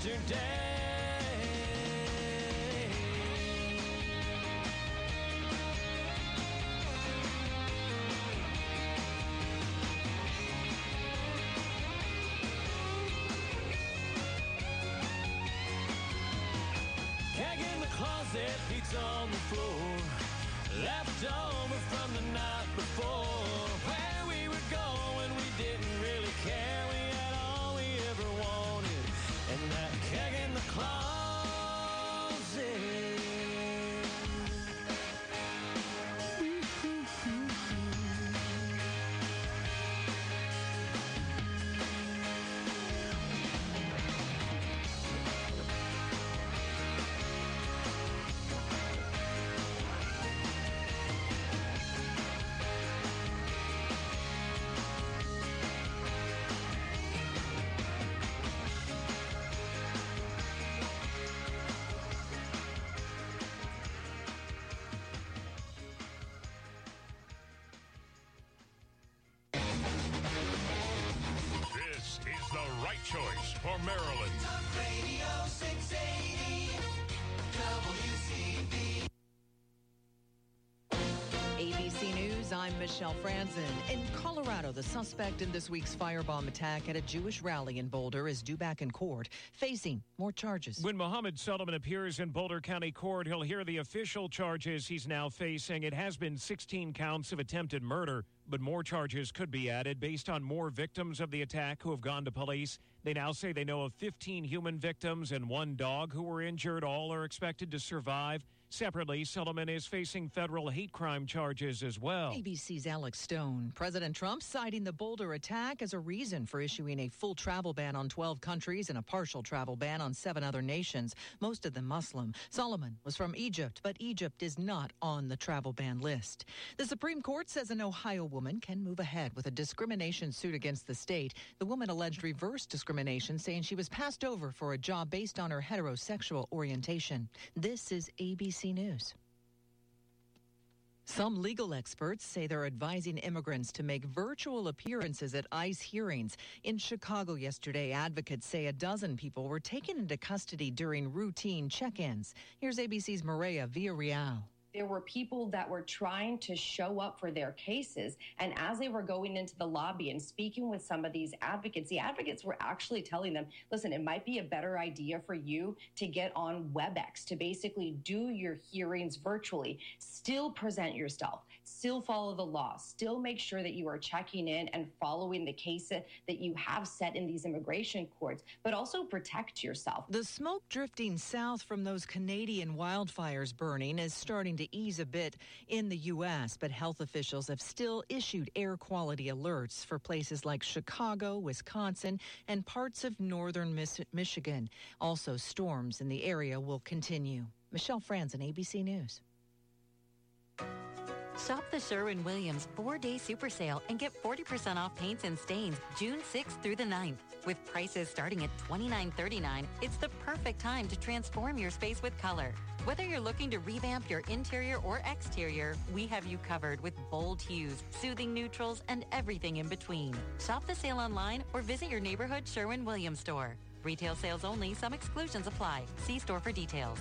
yesterday. Keg in the closet, heat's on the floor, left over from the night before. Where we would go when we didn't really care. We had all we ever wanted, and that keg in the closet. This is the right choice for Maryland. Talk Radio 680 WCB. ABC News, I'm Michelle Franzen. In Colorado, the suspect in this week's firebomb attack at a Jewish rally in Boulder is due back in court, facing more charges. When Mohammed Solomon appears in Boulder County Court, he'll hear the official charges he's now facing. It has been 16 counts of attempted murder, but more charges could be added based on more victims of the attack who have gone to police. They now say they know of 15 human victims and one dog who were injured. All are expected to survive. Separately, Solomon is facing federal hate crime charges as well. ABC's Alex Stone. President Trump citing the Boulder attack as a reason for issuing a full travel ban on 12 countries and a partial travel ban on 7 other nations, most of them Muslim. Solomon was from Egypt, but Egypt is not on the travel ban list. The Supreme Court says an Ohio woman can move ahead with a discrimination suit against the state. The woman alleged reverse discrimination, saying she was passed over for a job based on her heterosexual orientation. This is ABC News. Some legal experts say they're advising immigrants to make virtual appearances at ICE hearings. In Chicago yesterday, advocates say a dozen people were taken into custody during routine check-ins. Here's ABC's Maria Villarreal. There were people that were trying to show up for their cases. And as they were going into the lobby and speaking with some of these advocates, the advocates were actually telling them, listen, it might be a better idea for you to get on WebEx, to basically do your hearings virtually, still present yourself, still follow the law, still make sure that you are checking in and following the case that you have set in these immigration courts, but also protect yourself. The smoke drifting south from those Canadian wildfires burning is starting to ease a bit in the U.S., but health officials have still issued air quality alerts for places like Chicago, Wisconsin, and parts of northern Michigan. Also, storms in the area will continue. Michelle Franzen, ABC News. Shop the Sherwin-Williams 4-day super sale and get 40% off paints and stains June 6th through the 9th. With prices starting at $29.39, it's the perfect time to transform your space with color. Whether you're looking to revamp your interior or exterior, we have you covered with bold hues, soothing neutrals, and everything in between. Shop the sale online or visit your neighborhood Sherwin-Williams store. Retail sales only. Some exclusions apply. See store for details.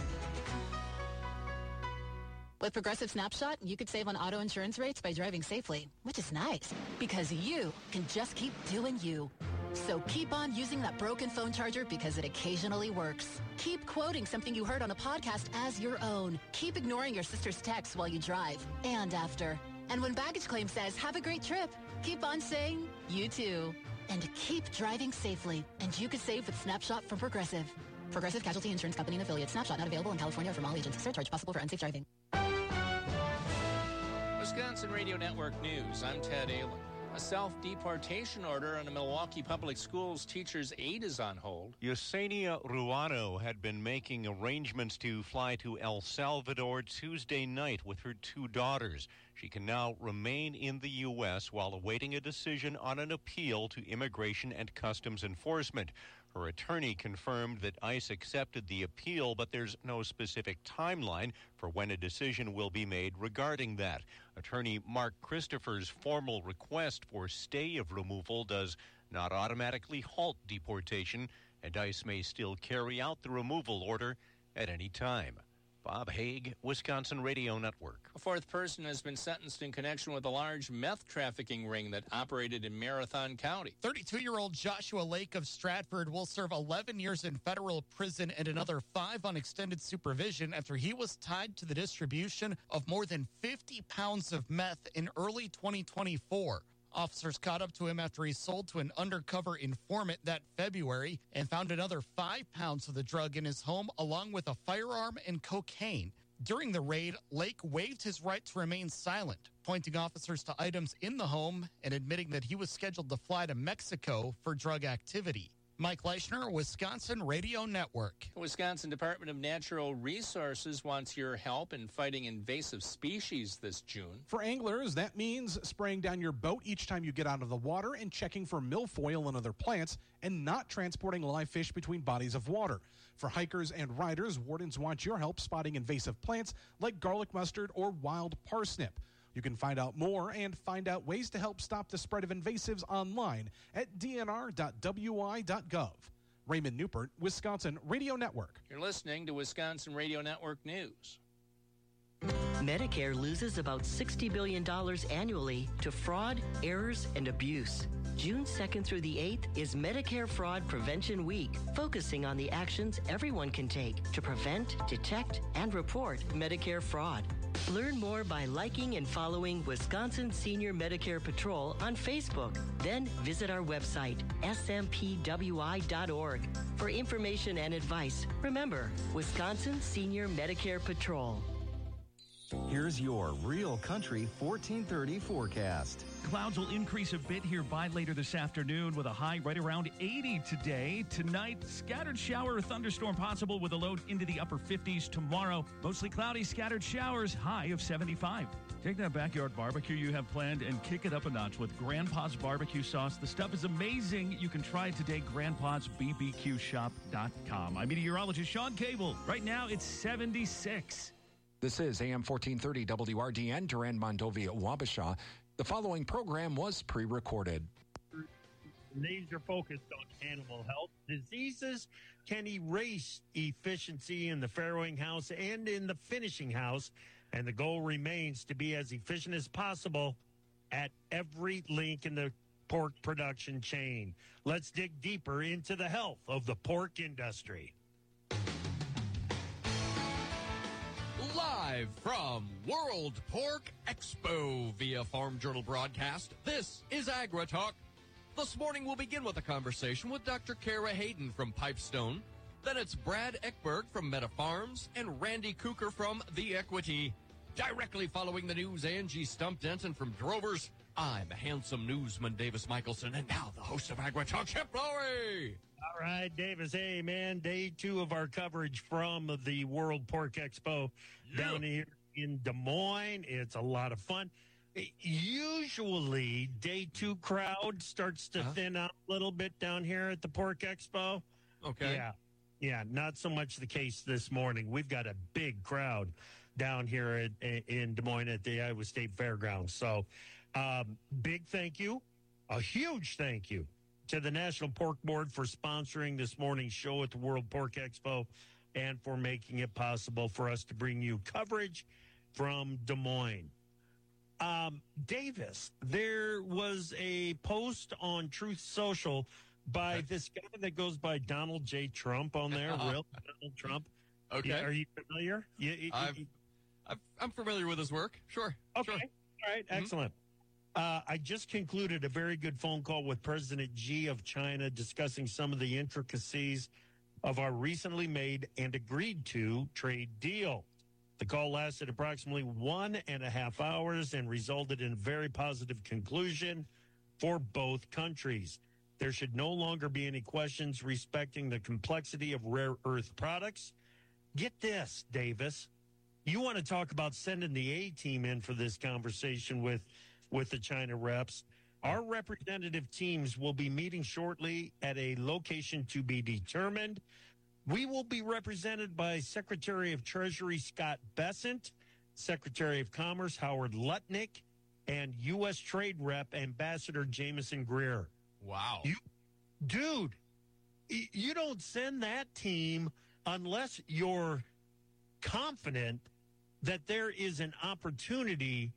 With Progressive Snapshot, you could save on auto insurance rates by driving safely, which is nice because you can just keep doing you. So keep on using that broken phone charger because it occasionally works. Keep quoting something you heard on a podcast as your own. Keep ignoring your sister's texts while you drive and after. And when baggage claim says, have a great trip, keep on saying, you too. And keep driving safely. And you could save with Snapshot from Progressive. Progressive Casualty Insurance Company and Affiliates. Snapshot not available in California or from all agents. Surcharge possible for unsafe driving. Wisconsin Radio Network News. I'm Ted Allen. A self-deportation order on a Milwaukee Public Schools teacher's aide is on hold. Yesenia Ruano had been making arrangements to fly to El Salvador Tuesday night with her 2 daughters. She can now remain in the U.S. while awaiting a decision on an appeal to Immigration and Customs Enforcement. Her attorney confirmed that ICE accepted the appeal, but there's no specific timeline for when a decision will be made regarding that. Attorney Mark Christopher's formal request for stay of removal does not automatically halt deportation. and ICE may still carry out the removal order at any time. Bob Haig, Wisconsin Radio Network. A fourth person has been sentenced in connection with a large meth trafficking ring that operated in Marathon County. 32-year-old Joshua Lake of Stratford will serve 11 years in federal prison and another 5 on extended supervision after he was tied to the distribution of more than 50 pounds of meth in early 2024. Officers caught up to him after he sold to an undercover informant that February and found another 5 pounds of the drug in his home, along with a firearm and cocaine. During the raid, Lake waived his right to remain silent, pointing officers to items in the home and admitting that he was scheduled to fly to Mexico for drug activity. Mike Leischner, Wisconsin Radio Network. The Wisconsin Department of Natural Resources wants your help in fighting invasive species this June. For anglers, that means spraying down your boat each time you get out of the water and checking for milfoil and other plants and not transporting live fish between bodies of water. For hikers and riders, wardens want your help spotting invasive plants like garlic mustard or wild parsnip. You can find out more and find out ways to help stop the spread of invasives online at dnr.wi.gov. Raymond Newport, Wisconsin Radio Network. You're listening to Wisconsin Radio Network News. Medicare loses about $60 billion annually to fraud, errors, and abuse. June 2nd through the 8th is Medicare Fraud Prevention Week, focusing on the actions everyone can take to prevent, detect, and report Medicare fraud. Learn more by liking and following Wisconsin Senior Medicare Patrol on Facebook. Then visit our website, smpwi.org, for information and advice. Remember, Wisconsin Senior Medicare Patrol. Here's your Real Country 1430 forecast. Clouds will increase a bit here by later this afternoon with a high right around 80 today. Tonight, scattered shower or thunderstorm possible with a low into the upper 50s. Tomorrow, mostly cloudy, scattered showers, high of 75. Take that backyard barbecue you have planned and kick it up a notch with Grandpa's barbecue sauce. The stuff is amazing. You can try it today, grandpa'sbbqshop.com. I'm meteorologist Sean Cable. Right now, it's 76. This is AM 1430 WRDN, Durand, Mondovi, Wabasha. The following program was pre-recorded. Laser focused on animal health. Diseases can erase efficiency in the farrowing house and in the finishing house, and the goal remains to be as efficient as possible at every link in the pork production chain. Let's dig deeper into the health of the pork industry. Live from World Pork Expo via Farm Journal broadcast, this is AgriTalk. This morning we'll begin with a conversation with Dr. Kara Hayden from Pipestone. Then it's Brad Eckberg from Meta Farms and Randy Cooker from The Equity. Directly following the news, Angie Stump Denton from Drovers. I'm handsome newsman Davis Michelson, and now the host of AgriTalk, Chip Lowery. All right, Davis. Hey, man, day 2 of our coverage from the World Pork Expo down here in Des Moines. It's a lot of fun. Usually, day 2 crowd starts to thin out a little bit down here at the Pork Expo. Okay. Yeah, not so much the case this morning. We've got a big crowd down here in Des Moines at the Iowa State Fairgrounds. So, big thank you, a huge thank you to the National Pork Board for sponsoring this morning's show at the World Pork Expo and for making it possible for us to bring you coverage from Des Moines. Davis, there was a post on Truth Social by this guy that goes by Donald J. Trump on there. Real Donald Trump. Okay. Yeah, are you familiar? I'm familiar with his work. Sure. Okay. Sure. All right. Excellent. I just concluded a very good phone call with President Xi of China discussing some of the intricacies of our recently made and agreed to trade deal. The call lasted approximately 1.5 hours and resulted in a very positive conclusion for both countries. There should no longer be any questions respecting the complexity of rare earth products. Get this, Davis. You want to talk about sending the A-team in for this conversation with the China reps. Our representative teams will be meeting shortly at a location to be determined. We will be represented by Secretary of Treasury Scott Bessent, Secretary of Commerce Howard Lutnick, and U.S. Trade Rep Ambassador Jameson Greer. Wow. Dude, you don't send that team unless you're confident that there is an opportunity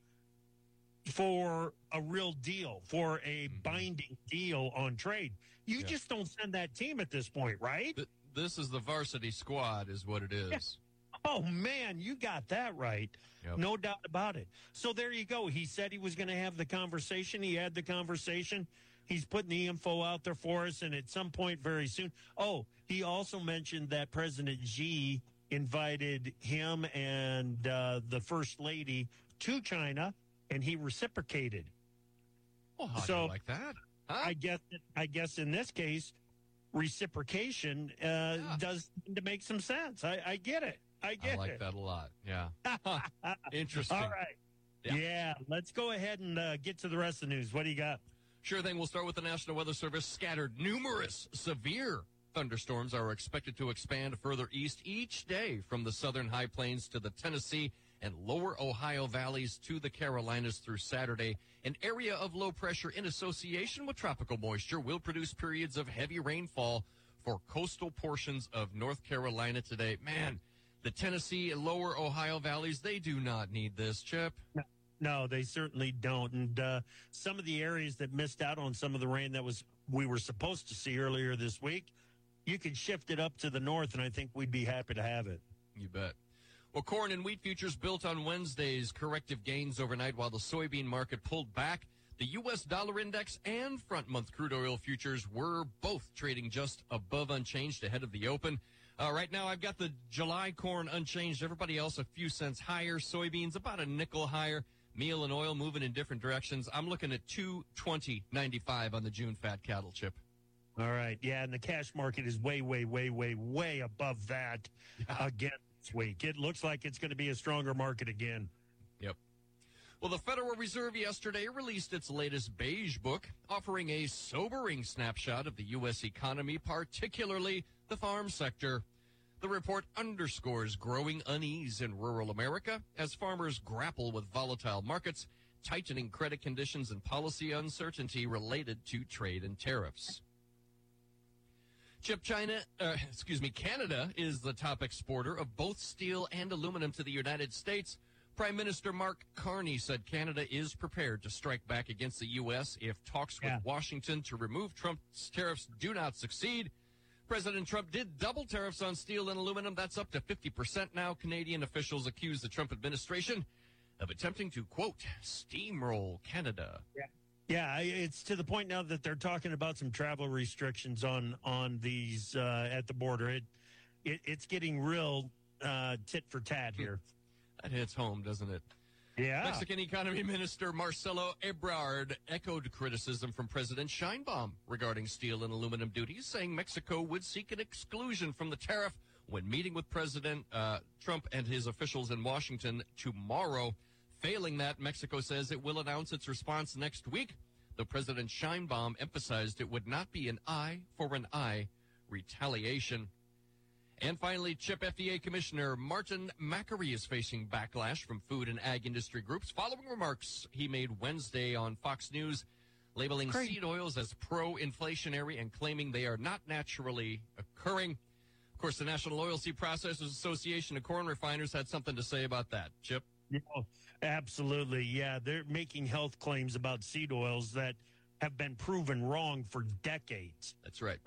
for a real deal, for a binding deal on trade. You just don't send that team at this point, right? This is the varsity squad is what it is. Yeah. Oh, man, you got that right. Yep. No doubt about it. So there you go. He said he was going to have the conversation. He had the conversation. He's putting the info out there for us, and at some point very soon. Oh, he also mentioned that President Xi invited him and the First Lady to China, and he reciprocated. Well, how do you like that? Huh? I guess in this case, reciprocation does seem to make some sense. I get it. I like that a lot. Yeah. Interesting. All right. Yeah. Let's go ahead and get to the rest of the news. What do you got? Sure thing. We'll start with the National Weather Service. Scattered numerous severe thunderstorms are expected to expand further east each day from the southern high plains to the Tennessee and lower Ohio valleys to the Carolinas through Saturday. An area of low pressure in association with tropical moisture will produce periods of heavy rainfall for coastal portions of North Carolina today. Man, the Tennessee and lower Ohio valleys, they do not need this, Chip. No, they certainly don't. And some of the areas that missed out on some of the rain that we were supposed to see earlier this week, you could shift it up to the north, and I think we'd be happy to have it. You bet. Well, corn and wheat futures built on Wednesday's corrective gains overnight while the soybean market pulled back. The U.S. dollar index and front-month crude oil futures were both trading just above unchanged ahead of the open. Right now, I've got the July corn unchanged. Everybody else a few cents higher. Soybeans about a nickel higher. Meal and oil moving in different directions. I'm looking at $220.95 on the June fat cattle, Chip. All right. Yeah, and the cash market is way, way, way, way, way above that again this week. It looks like it's going to be a stronger market again. Yep. Well, the Federal Reserve yesterday released its latest beige book, offering a sobering snapshot of the U.S. economy, particularly the farm sector. The report underscores growing unease in rural America as farmers grapple with volatile markets, tightening credit conditions, and policy uncertainty related to trade and tariffs. Chip, Canada is the top exporter of both steel and aluminum to the United States. Prime Minister Mark Carney said Canada is prepared to strike back against the U.S. if talks with Washington to remove Trump's tariffs do not succeed. President Trump did double tariffs on steel and aluminum. That's up to 50% now. Canadian officials accuse the Trump administration of attempting to, quote, steamroll Canada. Yeah, it's to the point now that they're talking about some travel restrictions on these at the border. It's getting real tit for tat here. That hits home, doesn't it? Yeah. Mexican Economy Minister Marcelo Ebrard echoed criticism from President Sheinbaum regarding steel and aluminum duties, saying Mexico would seek an exclusion from the tariff when meeting with President Trump and his officials in Washington tomorrow. Failing that, Mexico says it will announce its response next week, though President Sheinbaum emphasized it would not be an eye for an eye retaliation. And finally, Chip, FDA Commissioner Martin Makary is facing backlash from food and ag industry groups following remarks he made Wednesday on Fox News, labeling seed oils as pro-inflationary and claiming they are not naturally occurring. Of course, the National Oilseed Processors Association of Corn Refiners had something to say about that. Chip? Yeah, absolutely. Yeah, they're making health claims about seed oils that have been proven wrong for decades. That's right.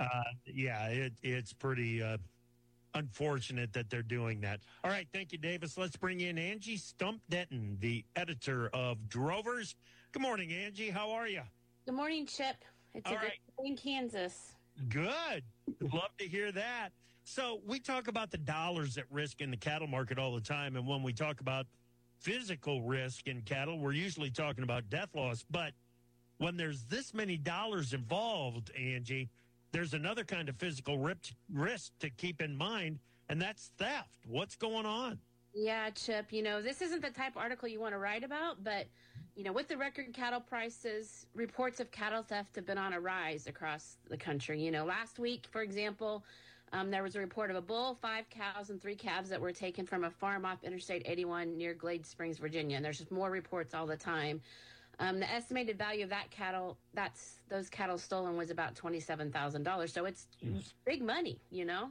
It's pretty unfortunate that they're doing that. All right, thank you, Davis. Let's bring in Angie Stump-Denton, the editor of Drovers. Good morning, Angie. How are you? Good morning, Chip. It's All a good day in Kansas. Good. Love to hear that. So we talk about the dollars at risk in the cattle market all the time, and when we talk about physical risk in cattle, we're usually talking about death loss. But when there's this many dollars involved, Angie, there's another kind of physical risk to keep in mind, and that's theft. What's going on? Yeah, Chip, this isn't the type of article you want to write about, but, with the record cattle prices, reports of cattle theft have been on a rise across the country. Last week, for example, there was a report of a bull, 5 cows, and 3 calves that were taken from a farm off Interstate 81 near Glade Springs, Virginia. And there's just more reports all the time. The estimated value of that cattle, those cattle stolen, was about $27,000. So it's big money, you know?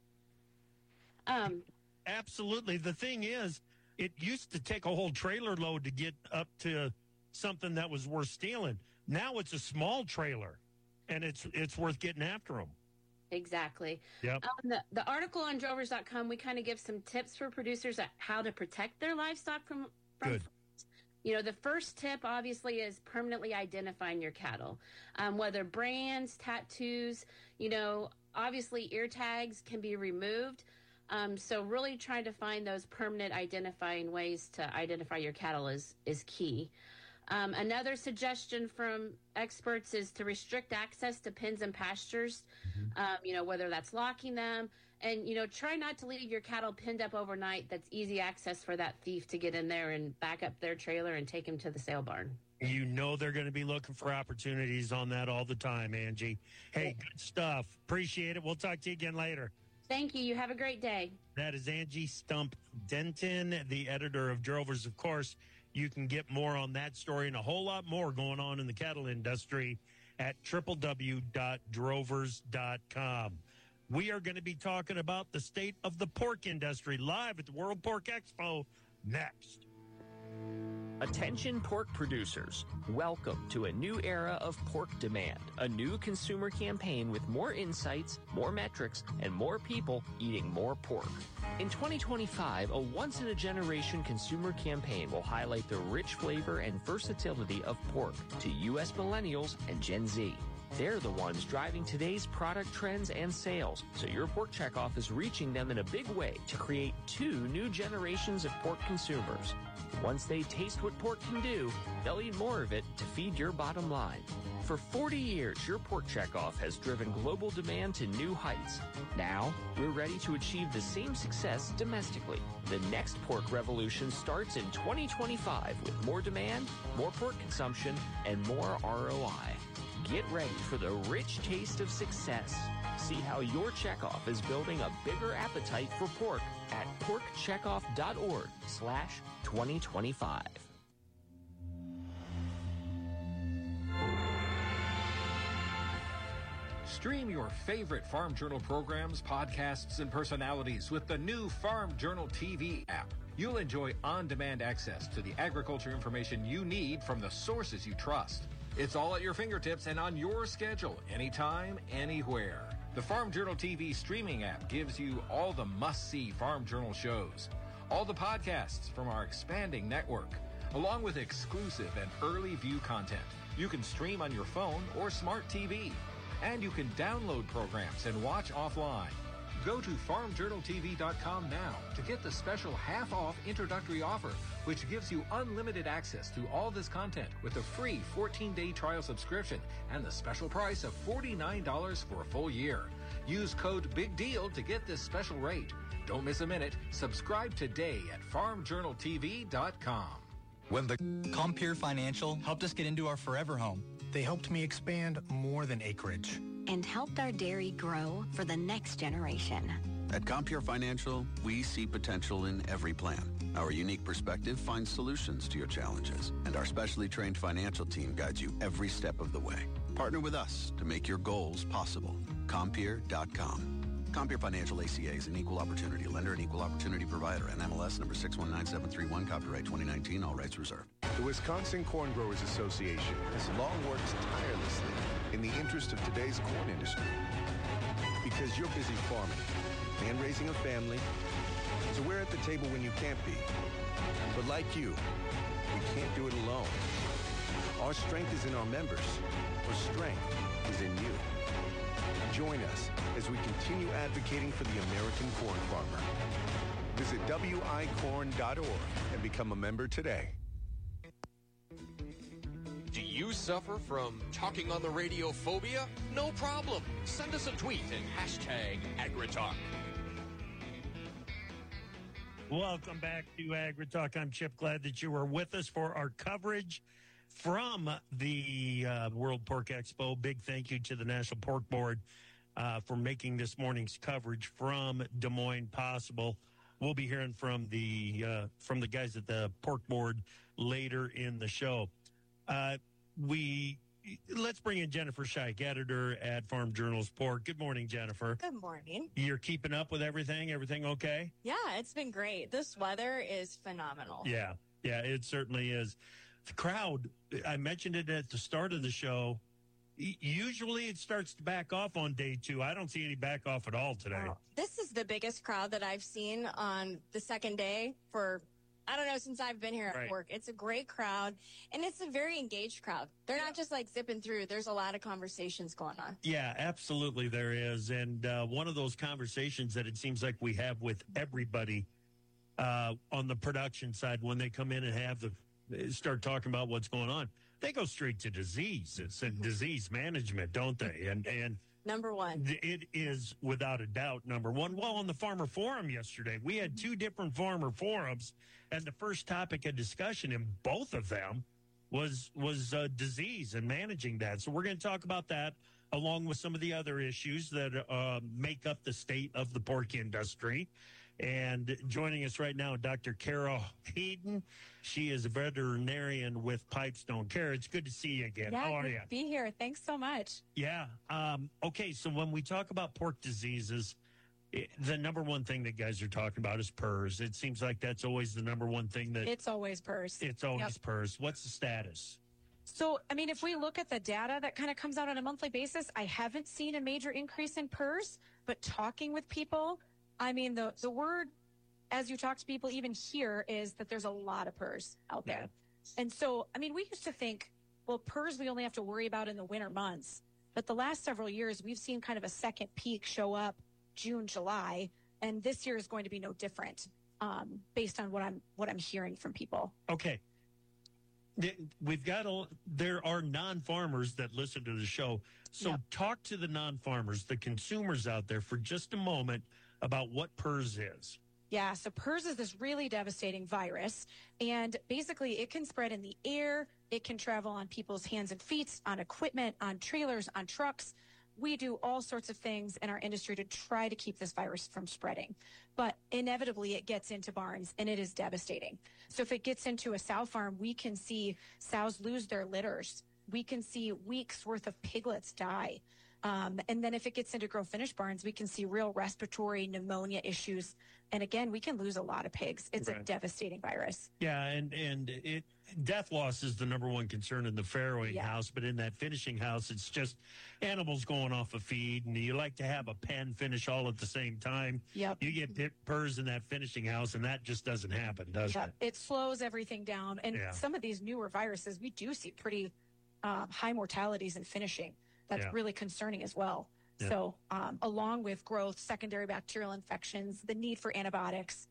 Absolutely. The thing is, it used to take a whole trailer load to get up to something that was worth stealing. Now it's a small trailer, and it's worth getting after them. Exactly. Yep. The article on drovers.com, we kind of give some tips for producers at how to protect their livestock from Good. You know, the first tip, obviously, is permanently identifying your cattle. Whether brands, tattoos, you know, obviously ear tags can be removed. So really trying to find those permanent identifying ways to identify your cattle is key. Another suggestion from experts is to restrict access to pens and pastures, you know, whether that's locking them. And, you know, try not to leave your cattle pinned up overnight. That's easy access for that thief to get in there and back up their trailer and take him to the sale barn. You know they're going to be looking for opportunities on that all the time, Angie. Hey, good stuff. Appreciate it. We'll talk to you again later. Thank you. You have a great day. That is Angie Stump Denton, the editor of Drovers. Of course, you can get more on that story and a whole lot more going on in the cattle industry at www.drovers.com. We are going to be talking about the state of the pork industry live at the World Pork Expo next. Attention pork producers, welcome to a new era of pork demand, a new consumer campaign with more insights, more metrics, and more people eating more pork. In 2025, a once-in-a-generation consumer campaign will highlight the rich flavor and versatility of pork to U.S. millennials and Gen Z. They're the ones driving today's product trends and sales, so your pork checkoff is reaching them in a big way to create 2 new generations of pork consumers. Once they taste what pork can do, they'll eat more of it to feed your bottom line. For 40 years, your pork checkoff has driven global demand to new heights. Now, we're ready to achieve the same success domestically. The next pork revolution starts in 2025 with more demand, more pork consumption, and more ROI. Get ready for the rich taste of success. See how your checkoff is building a bigger appetite for pork at porkcheckoff.org/2025. Stream your favorite Farm Journal programs, podcasts, and personalities with the new Farm Journal TV app. You'll enjoy on-demand access to the agriculture information you need from the sources you trust. It's all at your fingertips and on your schedule, anytime, anywhere. The Farm Journal TV streaming app gives you all the must-see Farm Journal shows, all the podcasts from our expanding network, along with exclusive and early view content. You can stream on your phone or smart TV, and you can download programs and watch offline. Go to farmjournaltv.com now to get the special half-off introductory offer, which gives you unlimited access to all this content with a free 14-day trial subscription and the special price of $49 for a full year. Use code BIGDEAL to get this special rate. Don't miss a minute. Subscribe today at farmjournaltv.com. When the Compeer Financial helped us get into our forever home, they helped me expand more than acreage. And helped our dairy grow for the next generation. At Compeer Financial, we see potential in every plan. Our unique perspective finds solutions to your challenges, and our specially trained financial team guides you every step of the way. Partner with us to make your goals possible. Compeer.com. Compeer Financial ACA is an equal opportunity lender and equal opportunity provider. NMLS number 619731, copyright 2019, all rights reserved. The Wisconsin Corn Growers Association has long worked tirelessly in the interest of today's corn industry. Because you're busy farming and raising a family, so we're at the table when you can't be. But like you, we can't do it alone. Our strength is in our members. Our strength is in you. Join us as we continue advocating for the American corn farmer. Visit wicorn.org and become a member today. Do you suffer from talking on the radio phobia? No problem. Send us a tweet and hashtag AgriTalk. Welcome back to AgriTalk. I'm Chip. Glad that you are with us for our coverage from the World Pork Expo. Big thank you to the National Pork Board for making this morning's coverage from Des Moines possible. We'll be hearing from the guys at the Pork Board later in the show. Let's bring in Jennifer Scheich, editor at Farm Journal's Pork. Good morning, Jennifer. Good morning. You're keeping up with everything? Everything okay? Yeah, it's been great. This weather is phenomenal. Yeah, it certainly is. The crowd, I mentioned it at the start of the show. Usually it starts to back off on day 2. I don't see any back off at all today. Oh, this is the biggest crowd that I've seen on the second day for, I don't know, since I've been here at work. It's a great crowd, and it's a very engaged crowd. They're not just like zipping through. There's a lot of conversations going on. Yeah, absolutely there is. And one of those conversations that it seems like we have with everybody on the production side when they come in and start talking about what's going on, they go straight to diseases and disease management, don't they? And number one. It is without a doubt number one. Well, on the Farmer Forum yesterday, we had 2 different Farmer Forums, and the first topic of discussion in both of them was disease and managing that. So we're going to talk about that along with some of the other issues that make up the state of the pork industry. And joining us right now, Dr. Kara Hayden. She is a veterinarian with Pipestone. Kara, it's good to see you again. How are you? Good to be here. Thanks so much. Yeah. Okay, so when we talk about pork diseases, the number one thing that guys are talking about is PRRS. It seems like that's always the number one thing that... It's always PRRS. It's always PRRS. What's the status? So, I mean, if we look at the data that kind of comes out on a monthly basis, I haven't seen a major increase in PRRS, but talking with people... I mean, the word, as you talk to people even here, is that there's a lot of PRRS out there. Yeah. And so, I mean, we used to think, well, PRRS we only have to worry about in the winter months. But the last several years, we've seen kind of a second peak show up June, July. And this year is going to be no different based on what I'm hearing from people. Okay. There are non-farmers that listen to the show. So talk to the non-farmers, the consumers out there for just a moment about what PRRS is. Yeah, so PRRS is this really devastating virus, and basically it can spread in the air, it can travel on people's hands and feet, on equipment, on trailers, on trucks. We do all sorts of things in our industry to try to keep this virus from spreading. But inevitably it gets into barns, and it is devastating. So if it gets into a sow farm, we can see sows lose their litters. We can see weeks worth of piglets die. And then if it gets into grow finish barns, we can see real respiratory pneumonia issues. And again, we can lose a lot of pigs. It's a devastating virus. Yeah, and death loss is the number one concern in the farrowing house. But in that finishing house, it's just animals going off a feed. And you like to have a pen finish all at the same time. Yep. You get PRRS in that finishing house, and that just doesn't happen, does it? It slows everything down. And some of these newer viruses, we do see pretty high mortalities in finishing. That's really concerning as well. Yeah. So along with growth, secondary bacterial infections, the need for antibiotics,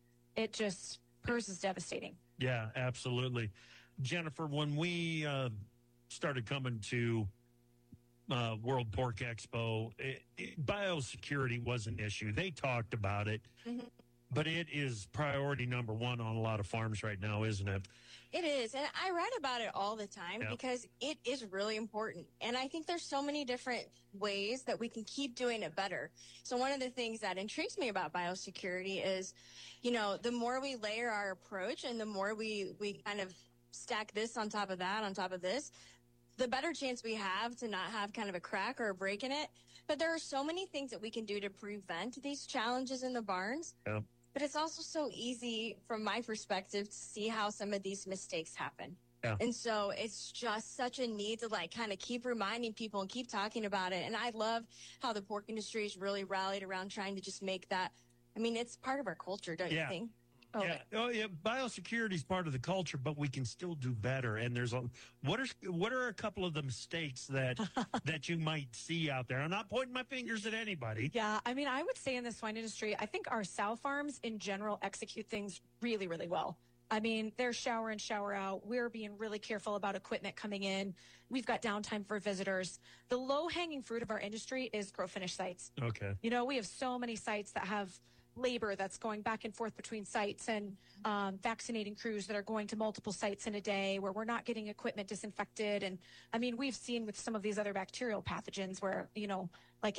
PRRS is devastating. Yeah, absolutely. Jennifer, when we started coming to World Pork Expo, biosecurity was an issue. They talked about it, but it is priority number one on a lot of farms right now, isn't it? It is. And I write about it all the time because it is really important. And I think there's so many different ways that we can keep doing it better. So one of the things that intrigues me about biosecurity is, the more we layer our approach and the more we kind of stack this on top of that, on top of this, the better chance we have to not have kind of a crack or a break in it. But there are so many things that we can do to prevent these challenges in the barns. Yeah. But it's also so easy, from my perspective, to see how some of these mistakes happen. Yeah. And so it's just such a need to kind of keep reminding people and keep talking about it. And I love how the pork industry has really rallied around trying to just make that. I mean, it's part of our culture, don't you think? Biosecurity is part of the culture, but we can still do better. And there's what are a couple of the mistakes that you might see out there? I'm not pointing my fingers at anybody. Yeah, I mean, I would say in the swine industry, I think our sow farms in general execute things really, really well. I mean, they're shower in, shower out. We're being really careful about equipment coming in. We've got downtime for visitors. The low-hanging fruit of our industry is grow finish sites. Okay. We have so many sites that have labor that's going back and forth between sites, and vaccinating crews that are going to multiple sites in a day where we're not getting equipment disinfected. And I mean, we've seen with some of these other bacterial pathogens where, like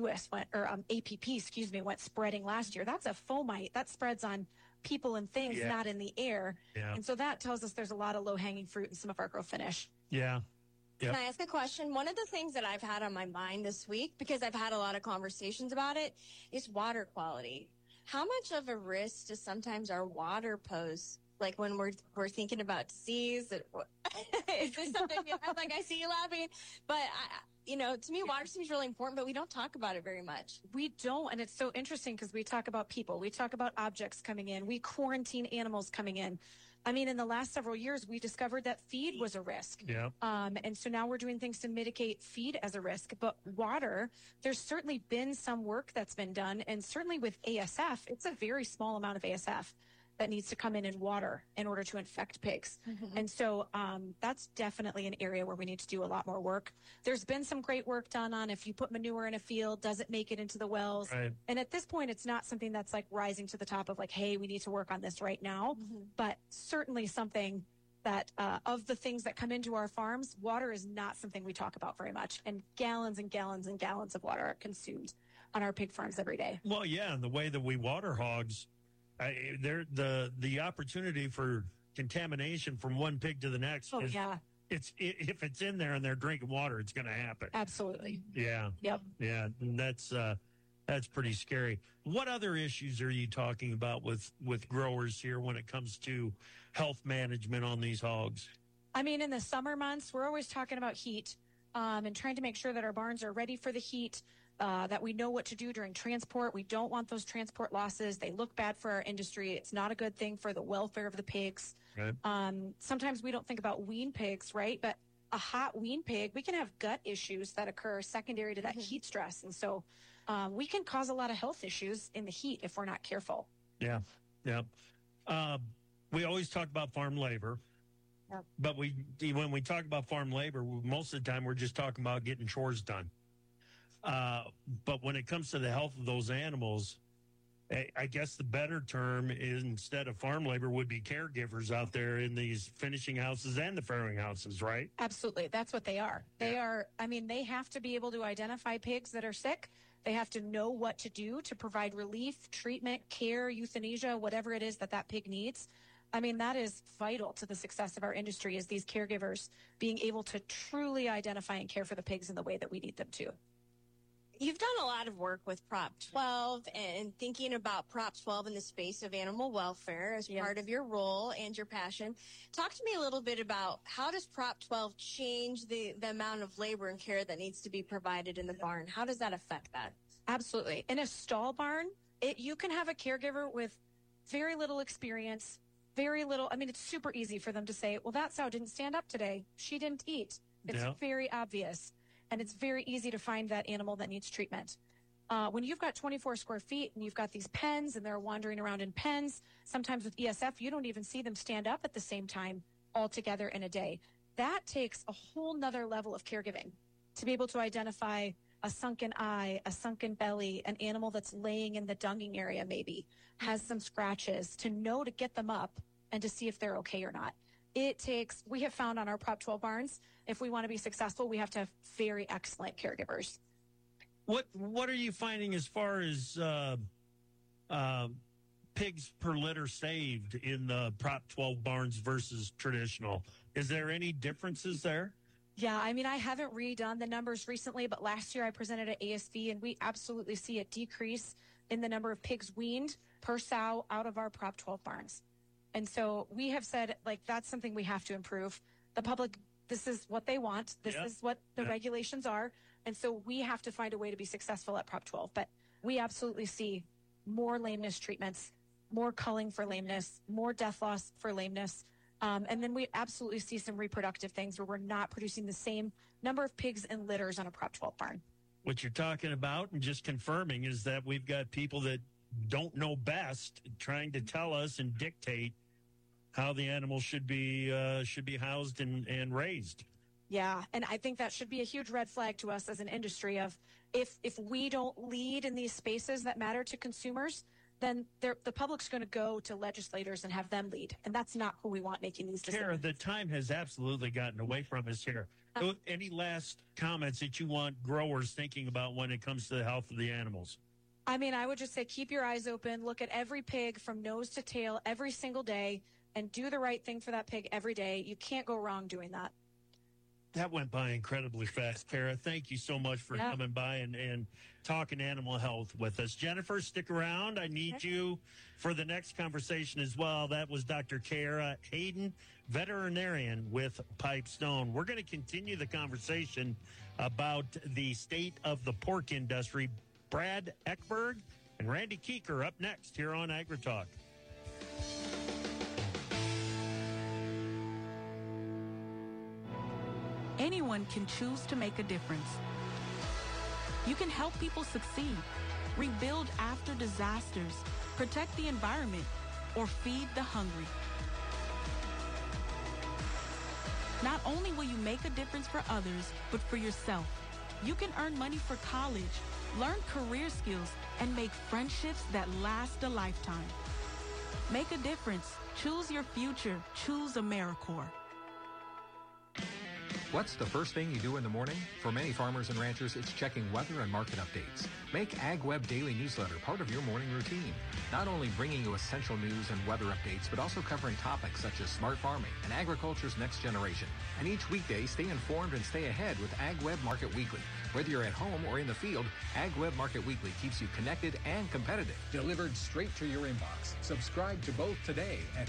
APP, went spreading last year. That's a fomite that spreads on people and things, not in the air. Yeah. And so that tells us there's a lot of low hanging fruit in some of our grow finish. Yeah. Yep. Can I ask a question? One of the things that I've had on my mind this week, because I've had a lot of conversations about it, is water quality. How much of a risk does sometimes our water pose? Like when we're thinking about disease, is this something? Like I see you laughing, but to me, water seems really important, but we don't talk about it very much. We don't, and it's so interesting because we talk about people, we talk about objects coming in, we quarantine animals coming in. I mean, in the last several years, we discovered that feed was a risk. Yeah. And so now we're doing things to mitigate feed as a risk. But water, there's certainly been some work that's been done. And certainly with ASF, it's a very small amount of ASF that needs to come in water in order to infect pigs. Mm-hmm. And so that's definitely an area where we need to do a lot more work. There's been some great work done on if you put manure in a field, does it make it into the wells? Right. And at this point, it's not something that's like rising to the top of like, hey, we need to work on this right now. Mm-hmm. But certainly something that of the things that come into our farms, water is not something we talk about very much. And gallons and gallons and gallons of water are consumed on our pig farms every day. Well, yeah, and the way that we water hogs, the opportunity for contamination from one pig to the next. Oh, yeah. If it's in there and they're drinking water, it's going to happen. Absolutely. Yeah. Yep. Yeah, and that's pretty scary. What other issues are you talking about with growers here when it comes to health management on these hogs? I mean, in the summer months, we're always talking about heat and trying to make sure that our barns are ready for the heat. That we know what to do during transport. We don't want those transport losses. They look bad for our industry. It's not a good thing for the welfare of the pigs. Right. Sometimes we don't think about wean pigs, right? But a hot wean pig, we can have gut issues that occur secondary to that heat stress. And so we can cause a lot of health issues in the heat if we're not careful. Yeah, yeah. We always talk about farm labor. Yep. But when we talk about farm labor, most of the time we're just talking about getting chores done. But when it comes to the health of those animals, I guess the better term is, instead of farm labor, would be caregivers out there in these finishing houses and the farrowing houses, right? Absolutely. That's what they are. They are, I mean, they have to be able to identify pigs that are sick. They have to know what to do to provide relief, treatment, care, euthanasia, whatever it is that pig needs. I mean, that is vital to the success of our industry, is these caregivers being able to truly identify and care for the pigs in the way that we need them to. You've done a lot of work with Prop 12 and thinking about Prop 12 in the space of animal welfare as part of your role and your passion. Talk to me a little bit about how does Prop 12 change the amount of labor and care that needs to be provided in the barn? How does that affect that? Absolutely. In a stall barn, you can have a caregiver with very little experience, very little. I mean, it's super easy for them to say, well, that sow didn't stand up today. She didn't eat. It's very obvious. And it's very easy to find that animal that needs treatment. When you've got 24 square feet and you've got these pens and they're wandering around in pens, sometimes with ESF, you don't even see them stand up at the same time all together in a day. That takes a whole nother level of caregiving to be able to identify a sunken eye, a sunken belly, an animal that's laying in the dunging area maybe, has some scratches, to know to get them up and to see if they're okay or not. We have found on our Prop 12 barns, if we want to be successful, we have to have very excellent caregivers. What are you finding as far as pigs per litter saved in the Prop 12 barns versus traditional? Is there any differences there? Yeah, I mean, I haven't redone the numbers recently, but last year I presented at ASV, and we absolutely see a decrease in the number of pigs weaned per sow out of our Prop 12 barns. And so we have said, like, that's something we have to improve. The public, this is what they want. This is what the regulations are. And so we have to find a way to be successful at Prop 12. But we absolutely see more lameness treatments, more culling for lameness, more death loss for lameness. And then we absolutely see some reproductive things where we're not producing the same number of pigs in litters on a Prop 12 barn. What you're talking about and just confirming is that we've got people that don't know best trying to tell us and dictate how the animals should be housed and raised. Yeah, and I think that should be a huge red flag to us as an industry of if we don't lead in these spaces that matter to consumers, then the public's going to go to legislators and have them lead. And that's not who we want making these decisions. Tara, the time has absolutely gotten away from us here. Any last comments that you want growers thinking about when it comes to the health of the animals? I mean, I would just say keep your eyes open. Look at every pig from nose to tail every single day and do the right thing for that pig every day. You can't go wrong doing that. That went by incredibly fast, Kara. Thank you so much for coming by and talking animal health with us. Jennifer, stick around. I need you for the next conversation as well. That was Dr. Kara Hayden, veterinarian with Pipestone. We're going to continue the conversation about the state of the pork industry. Brad Eckberg and Randy Keeker up next here on AgriTalk. Anyone can choose to make a difference. You can help people succeed, rebuild after disasters, protect the environment, or feed the hungry. Not only will you make a difference for others, but for yourself. You can earn money for college, learn career skills, and make friendships that last a lifetime. Make a difference. Choose your future. Choose AmeriCorps. What's the first thing you do in the morning? For many farmers and ranchers, it's checking weather and market updates. Make AgWeb Daily Newsletter part of your morning routine. Not only bringing you essential news and weather updates, but also covering topics such as smart farming and agriculture's next generation. And each weekday, stay informed and stay ahead with AgWeb Market Weekly. Whether you're at home or in the field, AgWeb Market Weekly keeps you connected and competitive. Delivered straight to your inbox. Subscribe to both today at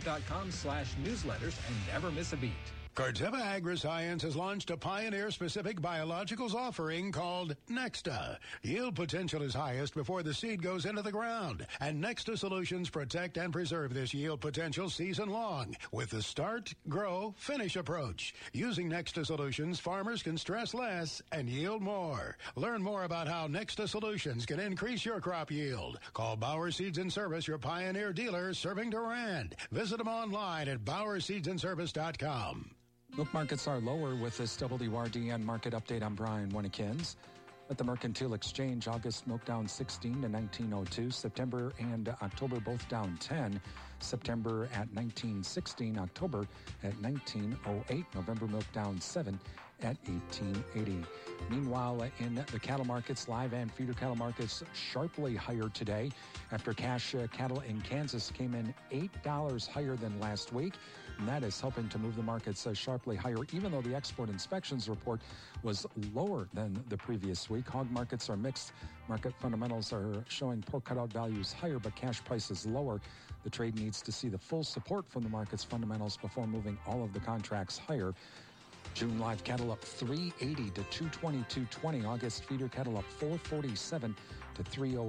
agweb.com/newsletters and never miss a beat. Corteva Agriscience has launched a pioneer-specific biologicals offering called Nexta. Yield potential is highest before the seed goes into the ground, and Nexta solutions protect and preserve this yield potential season long with the start, grow, finish approach. Using Nexta solutions, farmers can stress less and yield more. Learn more about how Nexta solutions can increase your crop yield. Call Bauer Seeds and Service, your pioneer dealer serving Durand. Visit them online at BauerSeedsandService.com. Milk markets are lower with this WRDN market update. I'm Brian Winnekins. At the Mercantile Exchange, August milk down 16 to 19.02. September and October both down 10. September at 19.16. October at 19.08. November milk down 7 at 18.80. Meanwhile, in the cattle markets, live and feeder cattle markets sharply higher today after cash cattle in Kansas came in $8 higher than last week. And that is helping to move the markets sharply higher, even though the export inspections report was lower than the previous week. Hog markets are mixed. Market fundamentals are showing pork cutout values higher, but cash prices lower. The trade needs to see the full support from the market's fundamentals before moving all of the contracts higher. June live cattle up 380 to 222.20. August feeder cattle up 447 to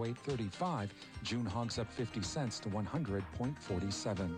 308.35. June hogs up 50 cents to 100.47.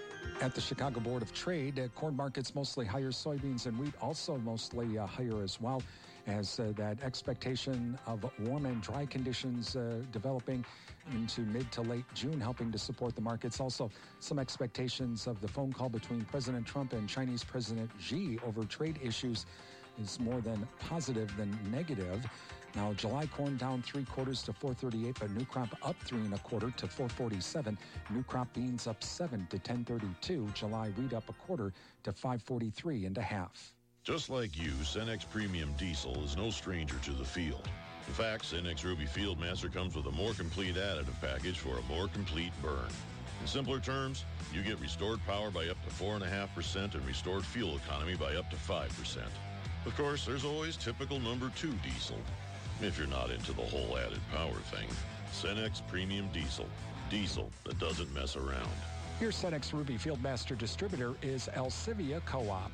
At the Chicago Board of Trade, corn markets mostly higher, soybeans and wheat also mostly higher as well, as that expectation of warm and dry conditions developing into mid to late June, helping to support the markets. Also, some expectations of the phone call between President Trump and Chinese President Xi over trade issues is more than positive than negative. Now, July corn down 3/4 to 438, but new crop up 3 1/4 to 447. New crop beans up 7 to 1032. July wheat up 1/4 to 543 1/2. Just like you, Cenex Premium Diesel is no stranger to the field. In fact, Cenex Ruby Fieldmaster comes with a more complete additive package for a more complete burn. In simpler terms, you get restored power by up to 4.5% and restored fuel economy by up to 5%. Of course, there's always typical number 2 diesel. If you're not into the whole added power thing, Cenex Premium Diesel. Diesel that doesn't mess around. Your Cenex Ruby Fieldmaster distributor is Alcivia Co-op.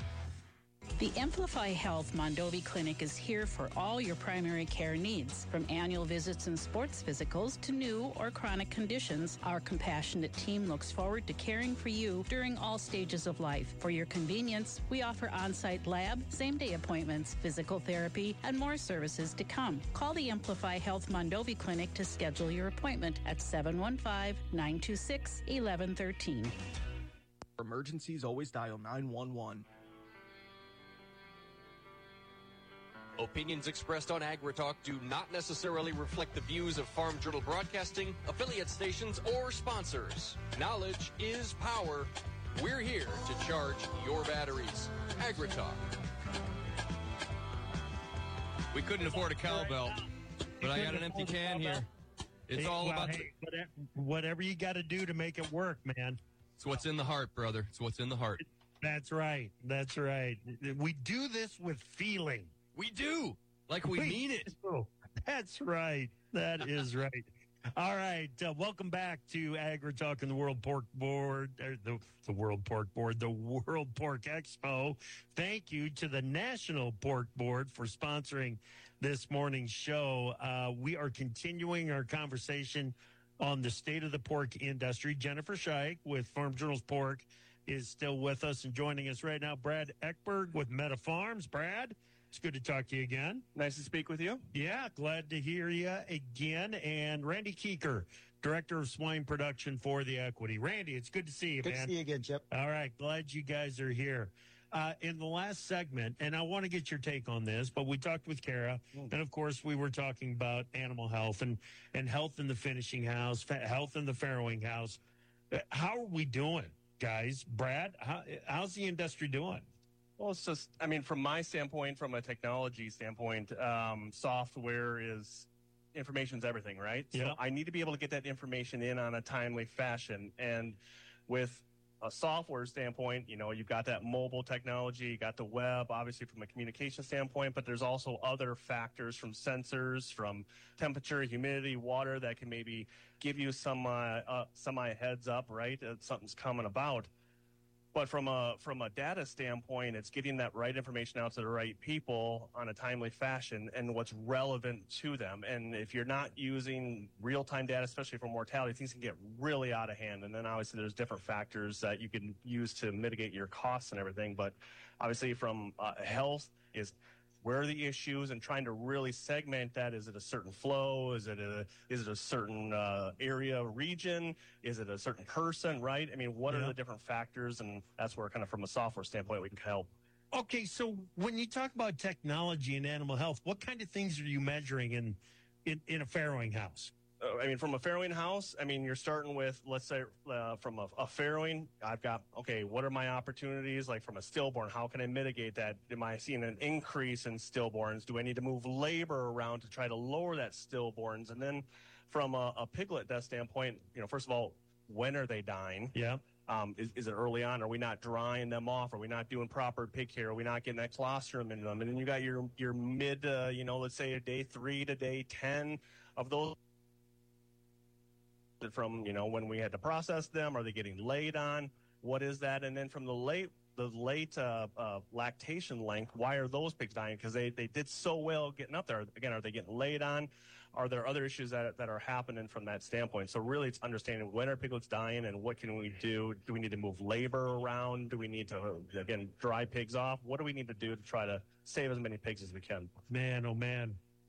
The Amplify Health Mondovi Clinic is here for all your primary care needs. From annual visits and sports physicals to new or chronic conditions, our compassionate team looks forward to caring for you during all stages of life. For your convenience, we offer on-site lab, same-day appointments, physical therapy, and more services to come. Call the Amplify Health Mondovi Clinic to schedule your appointment at 715-926-1113. For emergencies, always dial 911. Opinions expressed on AgriTalk do not necessarily reflect the views of Farm Journal Broadcasting, affiliate stations, or sponsors. Knowledge is power. We're here to charge your batteries. AgriTalk. We couldn't afford a cowbell, but I got an empty can here. It's all about... whatever you got to do to make it work, man. It's what's in the heart, brother. It's what's in the heart. That's right. That's right. We do this with feeling. We do. Like we mean it. That's right. That is right. All right. Welcome back to Agri Talk and the World Pork Board, the World Pork Board, the World Pork Expo. Thank you to the National Pork Board for sponsoring this morning's show. We are continuing our conversation on the state of the pork industry. Jennifer Scheich with Farm Journal's Pork is still with us and joining us right now. Brad Eckberg with Meta Farms. Brad, it's good to talk to you again. Nice to speak with you. Yeah, glad to hear you again. And Randy Keeker, Director of Swine Production for the Equity. Randy, it's good to see you, man. Good to see you again, Chip. All right, glad you guys are here. In the last segment, and I want to get your take on this, but we talked with Kara, and of course we were talking about animal health and health in the finishing house, health in the farrowing house. How are we doing, guys? Brad, how's the industry doing? Well, it's just, I mean, from my standpoint, from a technology standpoint, software is, information's everything, right? Yeah. So I need to be able to get that information in on a timely fashion. And with a software standpoint, you know, you've got that mobile technology, you got the web, obviously from a communication standpoint, but there's also other factors from sensors, from temperature, humidity, water that can maybe give you some semi heads up, right? Something's coming about. But from a data standpoint, it's getting that right information out to the right people on a timely fashion and what's relevant to them. And if you're not using real-time data, especially for mortality, things can get really out of hand. And then obviously there's different factors that you can use to mitigate your costs and everything. But obviously from health is where are the issues and trying to really segment that. Is it a certain flow? Is it a certain area, region? Is it a certain person, right? I mean, what are the different factors? And that's where kind of from a software standpoint, we can help. Okay, so when you talk about technology and animal health, what kind of things are you measuring in a farrowing house? I mean, from a farrowing house, I mean, you're starting with, let's say, from a farrowing, I've got, okay, what are my opportunities? Like from a stillborn, how can I mitigate that? Am I seeing an increase in stillborns? Do I need to move labor around to try to lower that stillborns? And then from a piglet death standpoint, you know, first of all, when are they dying? Yeah. Is it early on? Are we not drying them off? Are we not doing proper pig care? Are we not getting that colostrum into them? And then you got your mid, you know, let's say day 3 to day 10 of those. From, you know, when we had to process them, are they getting laid on? What is that? And then from the late lactation length, why are those pigs dying? Because they did so well getting up there. Again, are they getting laid on? Are there other issues that are happening from that standpoint? So really it's understanding when are piglets dying and what can we do? Do we need to move labor around? Do we need to, again, dry pigs off? What do we need to do to try to save as many pigs as we can? Man, oh man.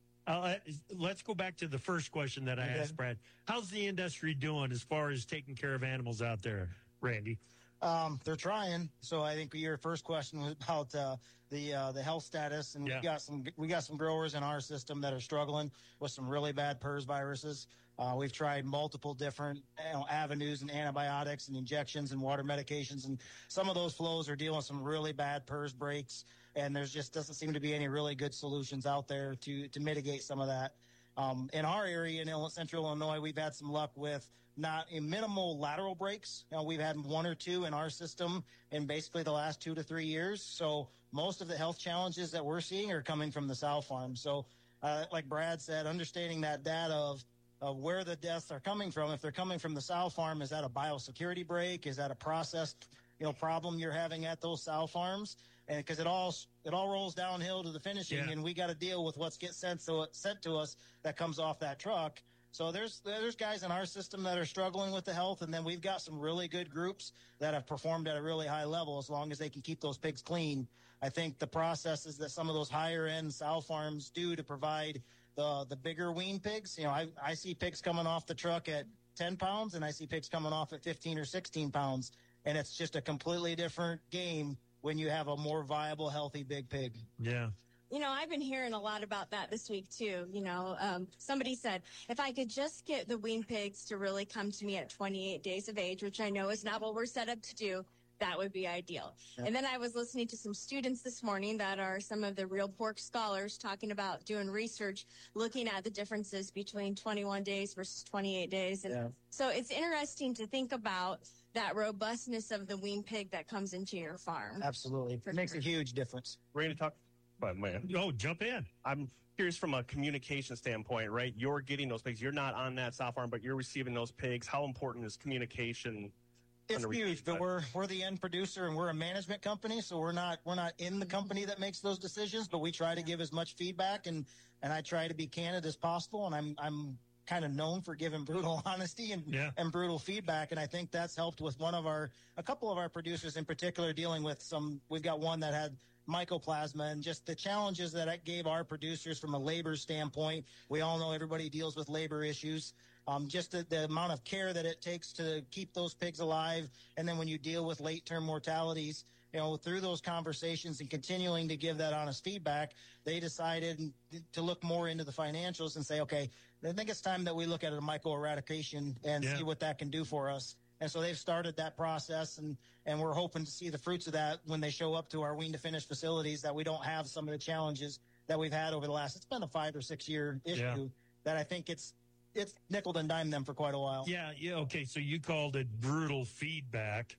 Let's go back to the first question that I asked, Brad. How's the industry doing as far as taking care of animals out there, Randy? They're trying. So I think your first question was about the health status, and we got some growers in our system that are struggling with some really bad PRRS viruses. We've tried multiple different avenues and antibiotics and injections and water medications, and some of those flows are dealing with some really bad PRRS breaks. And there's just doesn't seem to be any really good solutions out there to mitigate some of that. In our area in Central Illinois, we've had some luck with not minimal lateral breaks. You know, we've had 1 or 2 in our system in basically the last 2 to 3 years. So most of the health challenges that we're seeing are coming from the sow farm. So like Brad said, understanding that data of where the deaths are coming from. If they're coming from the sow farm, is that a biosecurity break? Is that a processed problem you're having at those sow farms? And because it all rolls downhill to the finishing, and we got to deal with what's sent to us that comes off that truck. So there's guys in our system that are struggling with the health, and then we've got some really good groups that have performed at a really high level as long as they can keep those pigs clean. I think the processes that some of those higher end sow farms do to provide the bigger wean pigs, I see pigs coming off the truck at 10 pounds, and I see pigs coming off at 15 or 16 pounds, and it's just a completely different game when you have a more viable, healthy, big pig. Yeah. I've been hearing a lot about that this week, too. Somebody said, if I could just get the wean pigs to really come to me at 28 days of age, which I know is not what we're set up to do, that would be ideal. Yeah. And then I was listening to some students this morning that are some of the real pork scholars talking about doing research, looking at the differences between 21 days versus 28 days. And so it's interesting to think about that robustness of the wean pig that comes into your farm. Absolutely. It makes a huge difference. Ready to talk? But man, jump in. I'm curious from a communication standpoint, right? You're getting those pigs. You're not on that sow farm, but you're receiving those pigs. How important is communication? It's huge, but we're the end producer and we're a management company, so we're not in the company that makes those decisions, but we try to give as much feedback and I try to be candid as possible, and I'm kind of known for giving brutal honesty and brutal feedback, and I think that's helped with a couple of our producers in particular dealing with we've got one that had mycoplasma and just the challenges that it gave our producers from a labor standpoint. We all know everybody deals with labor issues. Just the amount of care that it takes to keep those pigs alive. And then when you deal with late-term mortalities, through those conversations and continuing to give that honest feedback, they decided to look more into the financials and say, okay, I think it's time that we look at a myco-eradication and see what that can do for us. And so they've started that process, and we're hoping to see the fruits of that when they show up to our wean to finish facilities, that we don't have some of the challenges that we've had over it's been a 5 or 6 year issue that I think it's nickeled and dimed them for quite a while. Yeah. Okay. So you called it brutal feedback,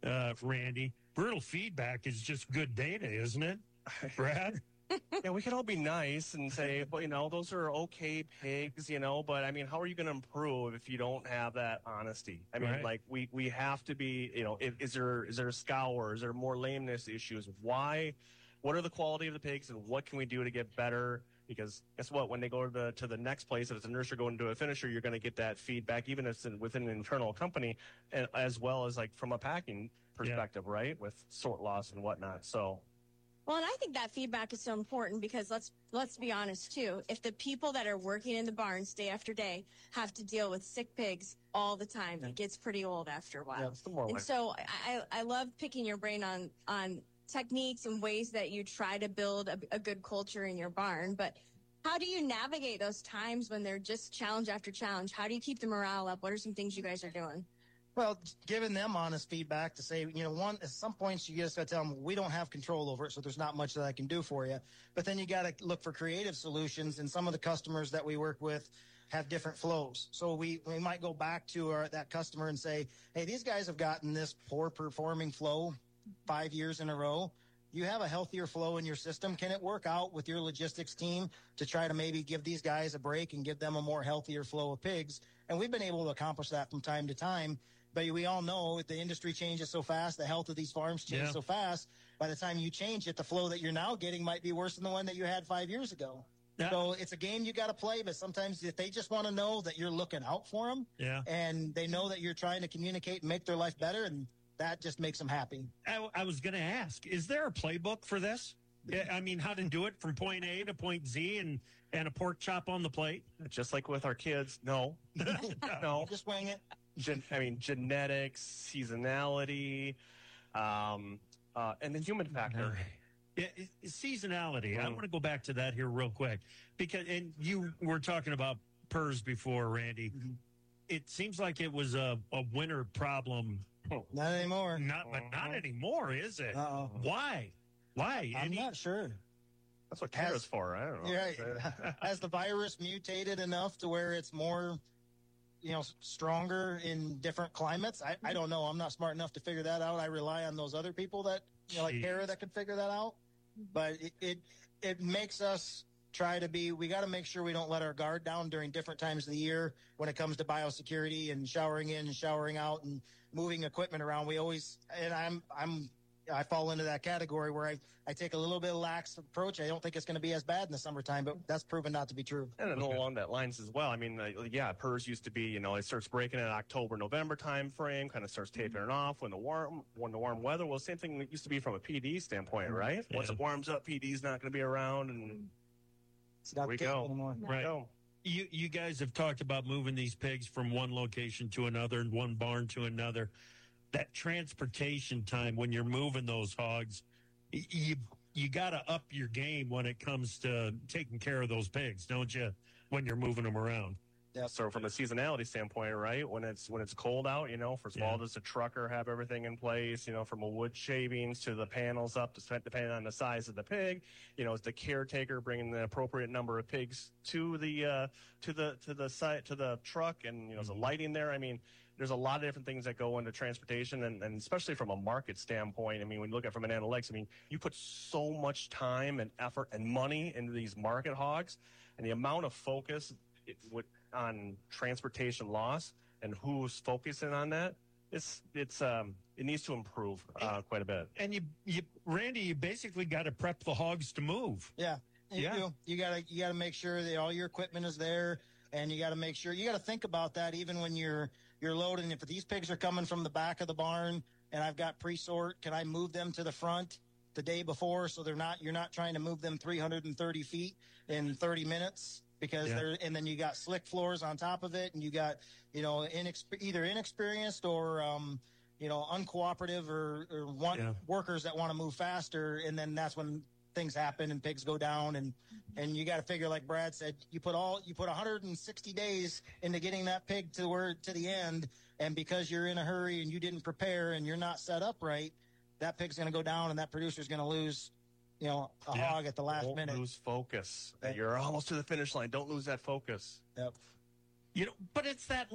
Randy. Brutal feedback is just good data, isn't it, Brad? Yeah, we could all be nice and say, well, those are okay pigs, but I mean, how are you going to improve if you don't have that honesty? I mean, like we have to be, is there a scour? Is there more lameness issues? Why? What are the quality of the pigs, and what can we do to get better? Because guess what? When they go to the next place, if it's a nursery going to a finisher, you're going to get that feedback, even if it's within an internal company, and as well as like from a packing perspective, right? With sort loss and whatnot. So. Well, and I think that feedback is so important because let's be honest too. If the people that are working in the barns day after day have to deal with sick pigs all the time, it gets pretty old after a while. And so I love picking your brain on techniques and ways that you try to build a good culture in your barn. But how do you navigate those times when they're just challenge after challenge? How do you keep the morale up? What are some things you guys are doing? Well, giving them honest feedback to say, at some points you just got to tell them we don't have control over it, so there's not much that I can do for you. But then you got to look for creative solutions, and some of the customers that we work with have different flows. So we might go back to that customer and say, hey, these guys have gotten this poor performing flow 5 years in a row. You have a healthier flow in your system. Can it work out with your logistics team to try to maybe give these guys a break and give them a more healthier flow of pigs? And we've been able to accomplish that from time to time. But we all know the industry changes so fast, the health of these farms change so fast. By the time you change it, the flow that you're now getting might be worse than the one that you had 5 years ago. Yeah. So it's a game you got to play, but sometimes if they just want to know that you're looking out for them and they know that you're trying to communicate and make their life better, and that just makes them happy. I was going to ask, is there a playbook for this? I mean, how to do it from point A to point Z and a pork chop on the plate? Just like with our kids, no. No. Just wing it. Genetics, seasonality, and the human factor. Yeah, seasonality. I want to go back to that here real quick and you were talking about PRRS before, Randy. Mm-hmm. It seems like it was a winter problem. Not anymore. Not anymore, is it? Uh-oh. Why? I'm not sure. That's what CARE's for. I don't know. Yeah, has the virus mutated enough to where it's more stronger in different climates? I don't know. I'm not smart enough to figure that out. I rely on those other people that, like Kara, that could figure that out. But it makes us try to we got to make sure we don't let our guard down during different times of the year when it comes to biosecurity and showering in and showering out and moving equipment around. We always, and I fall into that category where I take a little bit of lax approach. I don't think it's going to be as bad in the summertime, but that's proven not to be true. And along that lines as well. I mean, PRRS used to be, it starts breaking in October, November time frame, kind of starts tapering off when the warm weather. Well, same thing that used to be from a PD standpoint, right? Yeah. Once it warms up, PD's not going to be around, and it's not we go anymore. Right. Go. You guys have talked about moving these pigs from one location to another and one barn to another. That transportation time when you're moving those hogs, you got to up your game when it comes to taking care of those pigs, don't you? When you're moving them around. Yeah. So from a seasonality standpoint, right? When it's cold out, first of all, does the trucker have everything in place? From a wood shavings to the panels up, depending on the size of the pig. Is the caretaker bringing the appropriate number of pigs to the site, to the truck, and the lighting there? I mean, there's a lot of different things that go into transportation, and especially from a market standpoint. I mean, when you look at it from an analytics, I mean, you put so much time and effort and money into these market hogs, and the amount of focus on transportation loss and who's focusing on that, it needs to improve quite a bit. And Randy, you basically got to prep the hogs to move. Yeah. You gotta make sure that all your equipment is there, and you gotta make sure, you gotta think about that even when you're loading. If these pigs are coming from the back of the barn and I've got pre-sort, can I move them to the front the day before so you're not trying to move them 330 feet in 30 minutes? Because and then you got slick floors on top of it, and you got, either inexperienced or, uncooperative or workers that want to move faster. And then that's when things happen and pigs go down. And you got to figure, like Brad said, you put 160 days into getting that pig to the end. And because you're in a hurry and you didn't prepare and you're not set up right, that pig's going to go down and that producer's going to lose hog at the last minute. Don't lose focus. You're almost to the finish line. Don't lose that focus. Yep. But it's that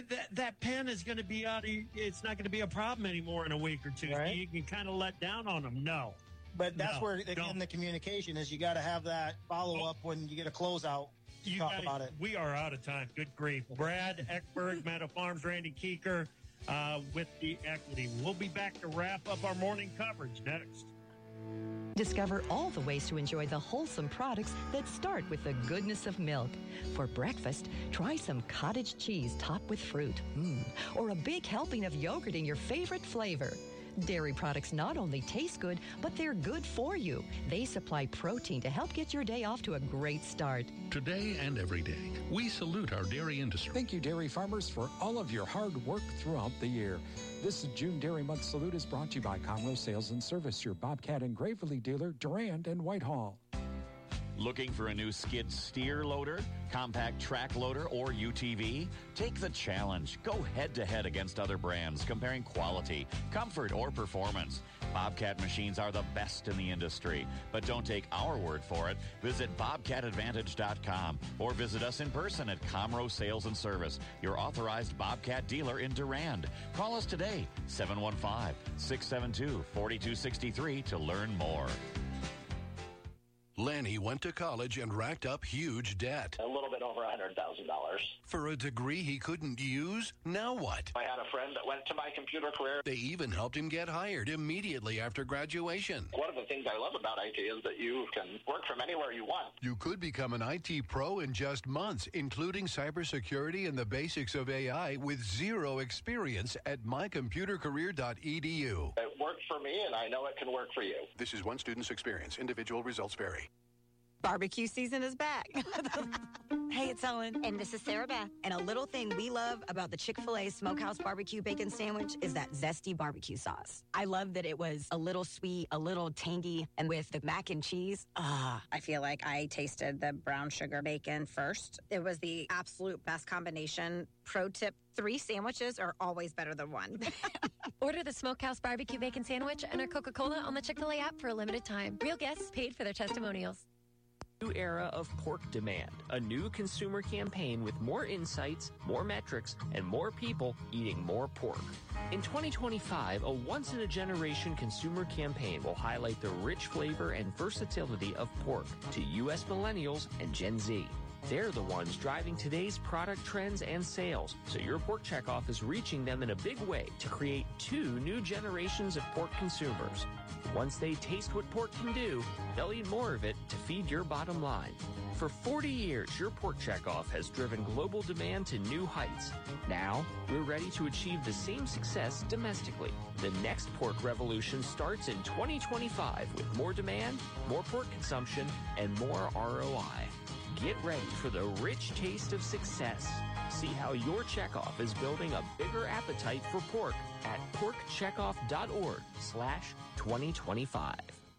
pen is going to be out. It's not going to be a problem anymore in a week or two. Right? You can kind of let down on them. No. But that's where, again, the communication is. You got to have that follow-up when you get a closeout. Talk about it. We are out of time. Good grief. Brad Eckberg, Meadow Farms, Randy Keeker with the equity. We'll be back to wrap up our morning coverage next. Discover all the ways to enjoy the wholesome products that start with the goodness of milk. For breakfast, try some cottage cheese topped with fruit. Or a big helping of yogurt in your favorite flavor. Dairy products not only taste good, but they're good for you. They supply protein to help get your day off to a great start. Today and every day, we salute our dairy industry. Thank you, dairy farmers, for all of your hard work throughout the year. This June Dairy Month salute is brought to you by Comro Sales and Service, your Bobcat and Gravely dealer, Durand and Whitehall. Looking for a new skid steer loader, compact track loader, or UTV? Take the challenge. Go head-to-head against other brands, comparing quality, comfort, or performance. Bobcat machines are the best in the industry. But don't take our word for it. Visit BobcatAdvantage.com or visit us in person at Comro Sales and Service, your authorized Bobcat dealer in Durand. Call us today, 715-672-4263 to learn more. Lanny went to college and racked up huge debt. A little bit over $100,000. For a degree he couldn't use? Now what? I had a friend that went to my computer career. They even helped him get hired immediately after graduation. One of the things I love about IT is that you can work from anywhere you want. You could become an IT pro in just months, including cybersecurity and the basics of AI with zero experience at mycomputercareer.edu. It worked for me, and I know it can work for you. This is one student's experience. Individual results vary. Barbecue season is back. Hey, it's Ellen. And this is Sarah Beth. And a little thing we love about the Chick-fil-A Smokehouse Barbecue Bacon Sandwich is that zesty barbecue sauce. I love that it was a little sweet, a little tangy, and with the mac and cheese, I feel like I tasted the brown sugar bacon first. It was the absolute best combination. Pro tip, 3 sandwiches are always better than 1. Order the Smokehouse Barbecue Bacon Sandwich and our Coca-Cola on the Chick-fil-A app for a limited time. Real guests paid for their testimonials. New era of pork demand, a new consumer campaign with more insights, more metrics, and more people eating more pork. In 2025, a once-in-a-generation consumer campaign will highlight the rich flavor and versatility of pork to U.S. millennials and Gen Z. They're the ones driving today's product trends and sales, so your pork checkoff is reaching them in a big way to create 2 new generations of pork consumers. Once they taste what pork can do, they'll eat more of it to feed your bottom line. For 40 years, your pork checkoff has driven global demand to new heights. Now, we're ready to achieve the same success domestically. The next pork revolution starts in 2025 with more demand, more pork consumption, and more ROI. Get ready for the rich taste of success. See how your checkoff is building a bigger appetite for pork at porkcheckoff.org/2025.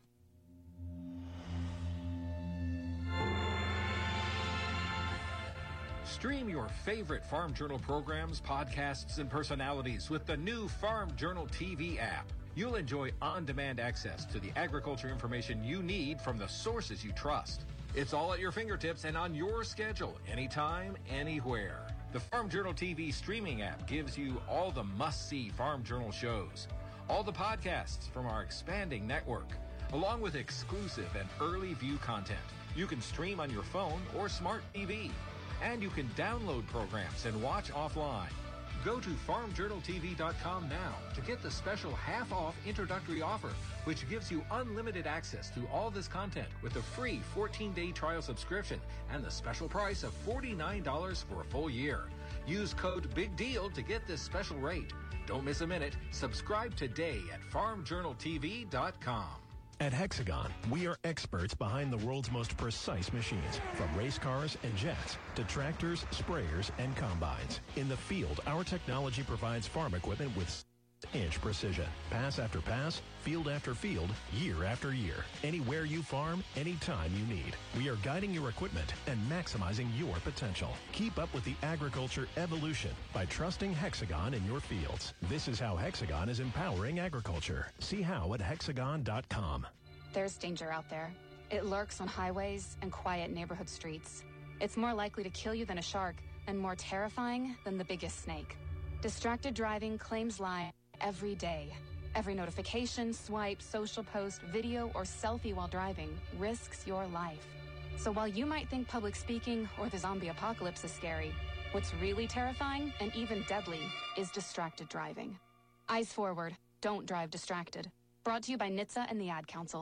Stream your favorite Farm Journal programs, podcasts, and personalities with the new Farm Journal TV app. You'll enjoy on-demand access to the agriculture information you need from the sources you trust. It's all at your fingertips and on your schedule, anytime, anywhere. The Farm Journal TV streaming app gives you all the must-see Farm Journal shows, all the podcasts from our expanding network, along with exclusive and early view content. You can stream on your phone or smart TV, and you can download programs and watch offline. Go to farmjournaltv.com now to get the special half-off introductory offer, which gives you unlimited access to all this content with a free 14-day trial subscription and the special price of $49 for a full year. Use code BIGDEAL to get this special rate. Don't miss a minute. Subscribe today at farmjournaltv.com. At Hexagon, we are experts behind the world's most precise machines, from race cars and jets to tractors, sprayers, and combines. In the field, our technology provides farm equipment with inch precision. Pass after pass, field after field, year after year. Anywhere you farm, anytime you need. We are guiding your equipment and maximizing your potential. Keep up with the agriculture evolution by trusting Hexagon in your fields. This is how Hexagon is empowering agriculture. See how at hexagon.com. There's danger out there. It lurks on highways and quiet neighborhood streets. It's more likely to kill you than a shark and more terrifying than the biggest snake. Distracted driving claims lives every day. Every notification, swipe, social post, video, or selfie while driving risks your life. So while you might think public speaking or the zombie apocalypse is scary, what's really terrifying and even deadly is distracted driving. Eyes forward. Don't drive distracted. Brought to you by NHTSA and the Ad Council.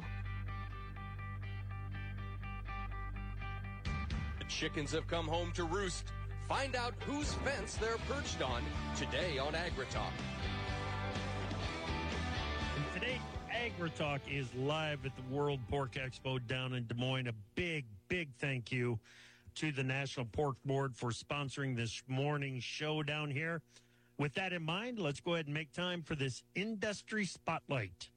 The chickens have come home to roost. Find out whose fence they're perched on today on AgriTalk. And today, AgriTalk is live at the World Pork Expo down in Des Moines. A big, big thank you to the National Pork Board for sponsoring this morning's show down here. With that in mind, let's go ahead and make time for this industry spotlight.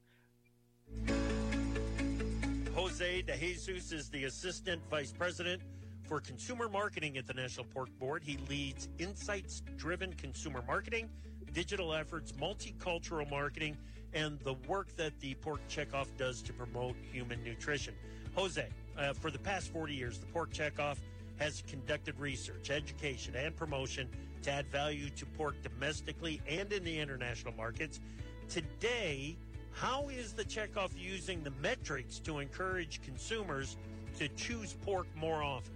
Jose De Jesus is the Assistant Vice President for Consumer Marketing at the National Pork Board. He leads insights-driven consumer marketing, digital efforts, multicultural marketing, and the work that the Pork Checkoff does to promote human nutrition. Jose, for the past 40 years, the Pork Checkoff has conducted research, education, and promotion to add value to pork domestically and in the international markets. Today, how is the Checkoff using the metrics to encourage consumers to choose pork more often?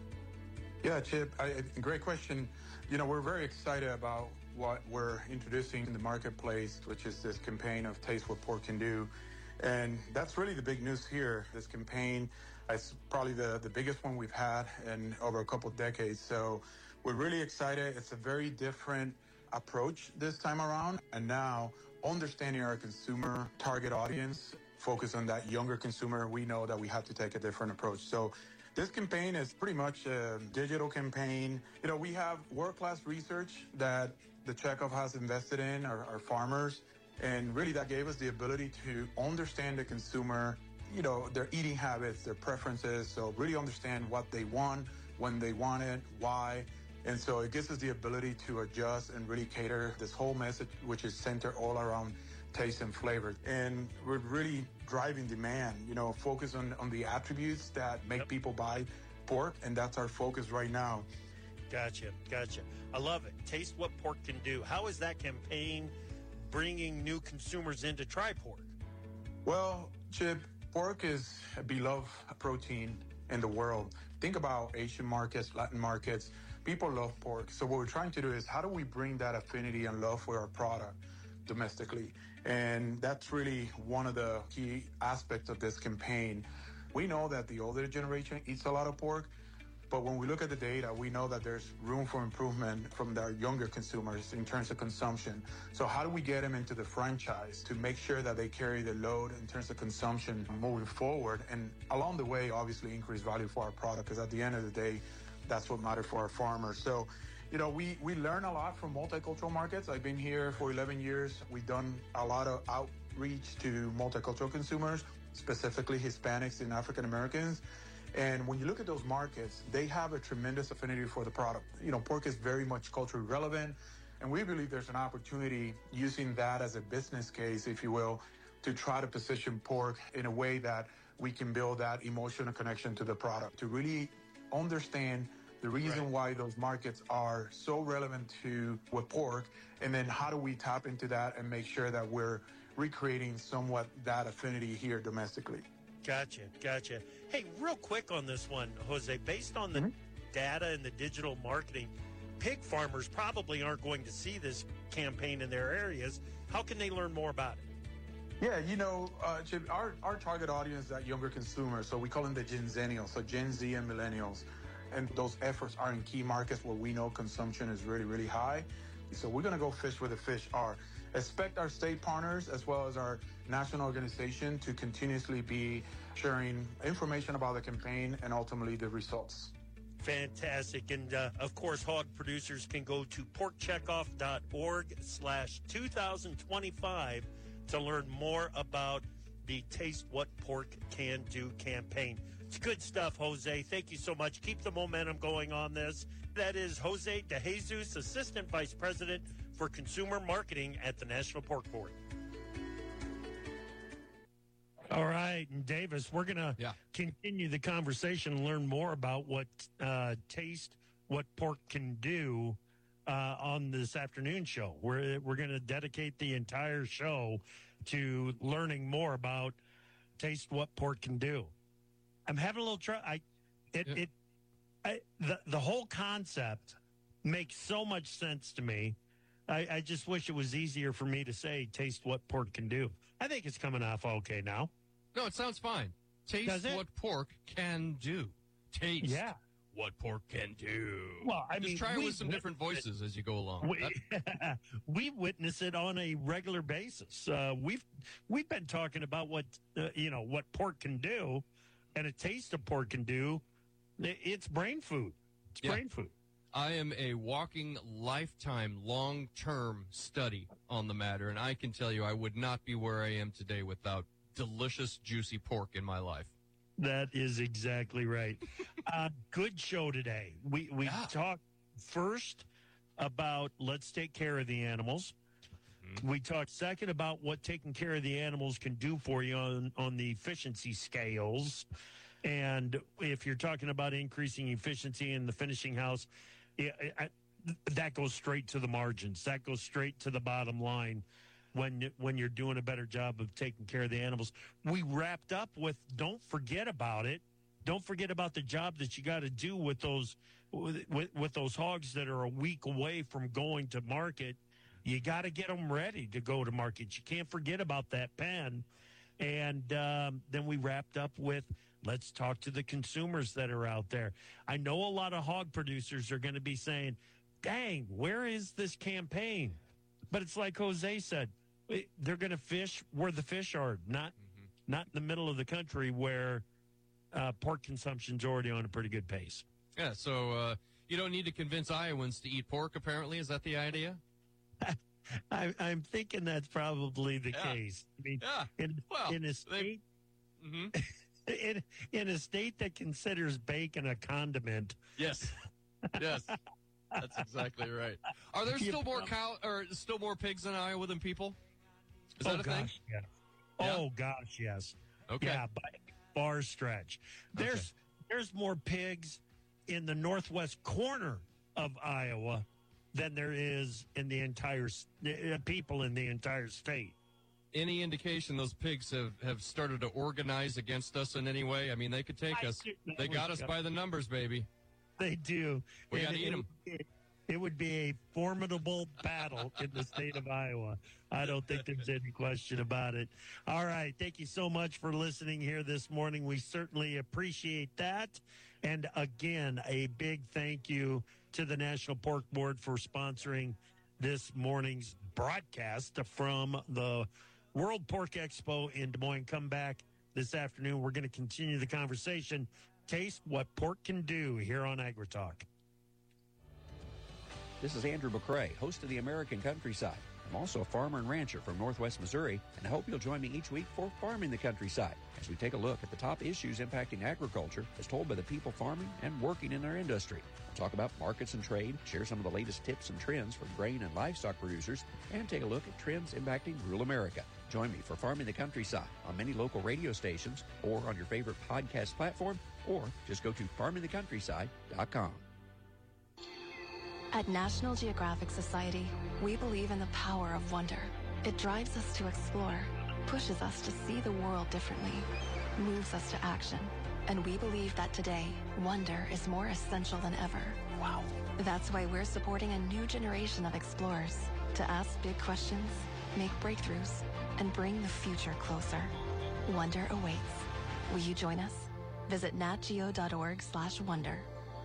Yeah, Chip, great question. You know, we're very excited about what we're introducing in the marketplace, which is this campaign of Taste What Pork Can Do. And that's really the big news here. This campaign is probably the biggest one we've had in over a couple of decades. So we're really excited. It's a very different approach this time around. And now, understanding our consumer target audience, focus on that younger consumer, we know that we have to take a different approach. So this campaign is pretty much a digital campaign. You know, we have world-class research that the Checkoff has invested in, our farmers, and really that gave us the ability to understand the consumer, you know, their eating habits, their preferences, so really understand what they want, when they want it, why. And so it gives us the ability to adjust and really cater this whole message, which is centered all around taste and flavor. And we're really driving demand, you know, focus on the attributes that make people buy pork, and that's our focus right now. Gotcha. I love it. Taste What Pork Can Do. How is that campaign bringing new consumers in to try pork? Well, Chip, pork is a beloved protein in the world. Think about Asian markets, Latin markets. People love pork. So what we're trying to do is how do we bring that affinity and love for our product domestically? And that's really one of the key aspects of this campaign. We know that the older generation eats a lot of pork, but when we look at the data, we know that there's room for improvement from our younger consumers in terms of consumption. So how do we get them into the franchise to make sure that they carry the load in terms of consumption moving forward? And along the way, obviously increase value for our product, because at the end of the day, that's what matters for our farmers. So, you know, we learn a lot from multicultural markets. I've been here for 11 years. We've done a lot of outreach to multicultural consumers, specifically Hispanics and African Americans. And when you look at those markets, they have a tremendous affinity for the product. You know, pork is very much culturally relevant, and we believe there's an opportunity using that as a business case, if you will, to try to position pork in a way that we can build that emotional connection to the product, to really understand the reason why those markets are so relevant with pork, and then how do we tap into that and make sure that we're recreating somewhat that affinity here domestically. Gotcha. Hey, real quick on this one, Jose, based on the data and the digital marketing, pig farmers probably aren't going to see this campaign in their areas. How can they learn more about it? Yeah, Chip, our target audience is that younger consumer, so we call them the Gen Zennials, so Gen Z and millennials. And those efforts are in key markets where we know consumption is really, really high. So we're going to go fish where the fish are. Expect our state partners as well as our national organization to continuously be sharing information about the campaign and ultimately the results. Fantastic. And, of course, hog producers can go to porkcheckoff.org/2025 to learn more about the Taste What Pork Can Do campaign. It's good stuff, Jose. Thank you so much. Keep the momentum going on this. That is Jose De Jesus, Assistant Vice President for Consumer Marketing at the National Pork Board. All right, and Davis, we're going to continue the conversation and learn more about what Taste What Pork Can Do on this afternoon show. We're going to dedicate the entire show to learning more about Taste What Pork Can Do. I'm having a little trouble. The whole concept makes so much sense to me. I just wish it was easier for me to say Taste What Pork Can Do. I think it's coming off okay now. No, it sounds fine. Taste what pork can do. Taste what pork can do. Well, I mean, just try it with some different voices as you go along. We witness it on a regular basis. We've been talking about what pork can do, and a taste of pork can do. It's brain food. It's brain food. I am a walking lifetime, long-term study on the matter, and I can tell you I would not be where I am today without delicious, juicy pork in my life. That is exactly right. Good show today. We talked first about let's take care of the animals. Mm-hmm. We talked second about what taking care of the animals can do for you on the efficiency scales. And if you're talking about increasing efficiency in the finishing house, that goes straight to the margins. That goes straight to the bottom line when you're doing a better job of taking care of the animals. We wrapped up with don't forget about it. Don't forget about the job that you got to do with those hogs that are a week away from going to market. You got to get them ready to go to market. You can't forget about that pen. And then we wrapped up with let's talk to the consumers that are out there. I know a lot of hog producers are going to be saying, dang, where is this campaign? But it's like Jose said, they're going to fish where the fish are, not in the middle of the country where pork consumption's already on a pretty good pace. Yeah, so you don't need to convince Iowans to eat pork, apparently. Is that the idea? I'm thinking that's probably the case. I mean, in a state... In a state that considers bacon a condiment. Yes. That's exactly right. Are there still more still more pigs in Iowa than people? Is that a thing? Yeah. Oh gosh, yes. Okay. Yeah, by a far stretch. There's more pigs in the northwest corner of Iowa than there is in the entire people in the entire state. Any indication those pigs have started to organize against us in any way? I mean, they could take us. They got us by the numbers, baby. They do. We got to eat them. It would be a formidable battle in the state of Iowa. I don't think there's any question about it. All right. Thank you so much for listening here this morning. We certainly appreciate that. And again, a big thank you to the National Pork Board for sponsoring this morning's broadcast from the World Pork Expo in Des Moines. Come back this afternoon. We're going to continue the conversation. Taste what pork can do here on AgriTalk. This is Andrew McCrae, host of the American Countryside. I'm also a farmer and rancher from Northwest Missouri, and I hope you'll join me each week for Farming the Countryside as we take a look at the top issues impacting agriculture as told by the people farming and working in our industry. We'll talk about markets and trade, share some of the latest tips and trends from grain and livestock producers, and take a look at trends impacting rural America. Join me for Farming the Countryside on many local radio stations or on your favorite podcast platform, or just go to farmingthecountryside.com. At National Geographic Society, we believe in the power of wonder. It drives us to explore, pushes us to see the world differently, moves us to action. And we believe that today, wonder is more essential than ever. Wow. That's why we're supporting a new generation of explorers to ask big questions, make breakthroughs, and bring the future closer. Wonder awaits. Will you join us? Visit natgeo.org/wonder.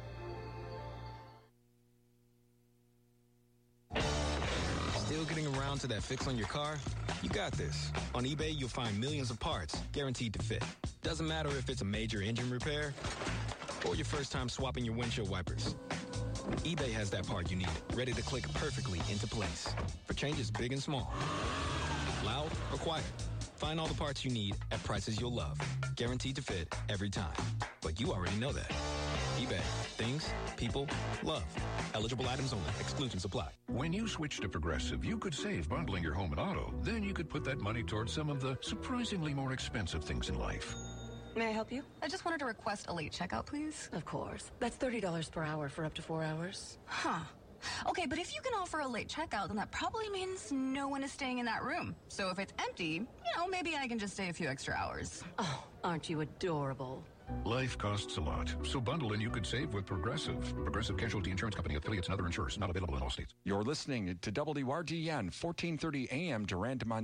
Still getting around to that fix on your car? You got this. On eBay, you'll find millions of parts guaranteed to fit. Doesn't matter if it's a major engine repair or your first time swapping your windshield wipers. eBay has that part you need, ready to click perfectly into place for changes big and small. Loud or quiet. Find all the parts you need at prices you'll love. Guaranteed to fit every time. But you already know that. eBay. Things, people, love. Eligible items only. Exclusions apply. When you switch to Progressive, you could save bundling your home and auto. Then you could put that money towards some of the surprisingly more expensive things in life. May I help you? I just wanted to request a late checkout, please. Of course. That's $30 per hour for up to 4 hours. Huh. Okay, but if you can offer a late checkout, then that probably means no one is staying in that room. So if it's empty, maybe I can just stay a few extra hours. Oh, aren't you adorable? Life costs a lot, so bundle and you could save with Progressive. Progressive Casualty Insurance Company, affiliates, and other insurers. Not available in all states. You're listening to WRGN 1430 AM, Durant, Montana.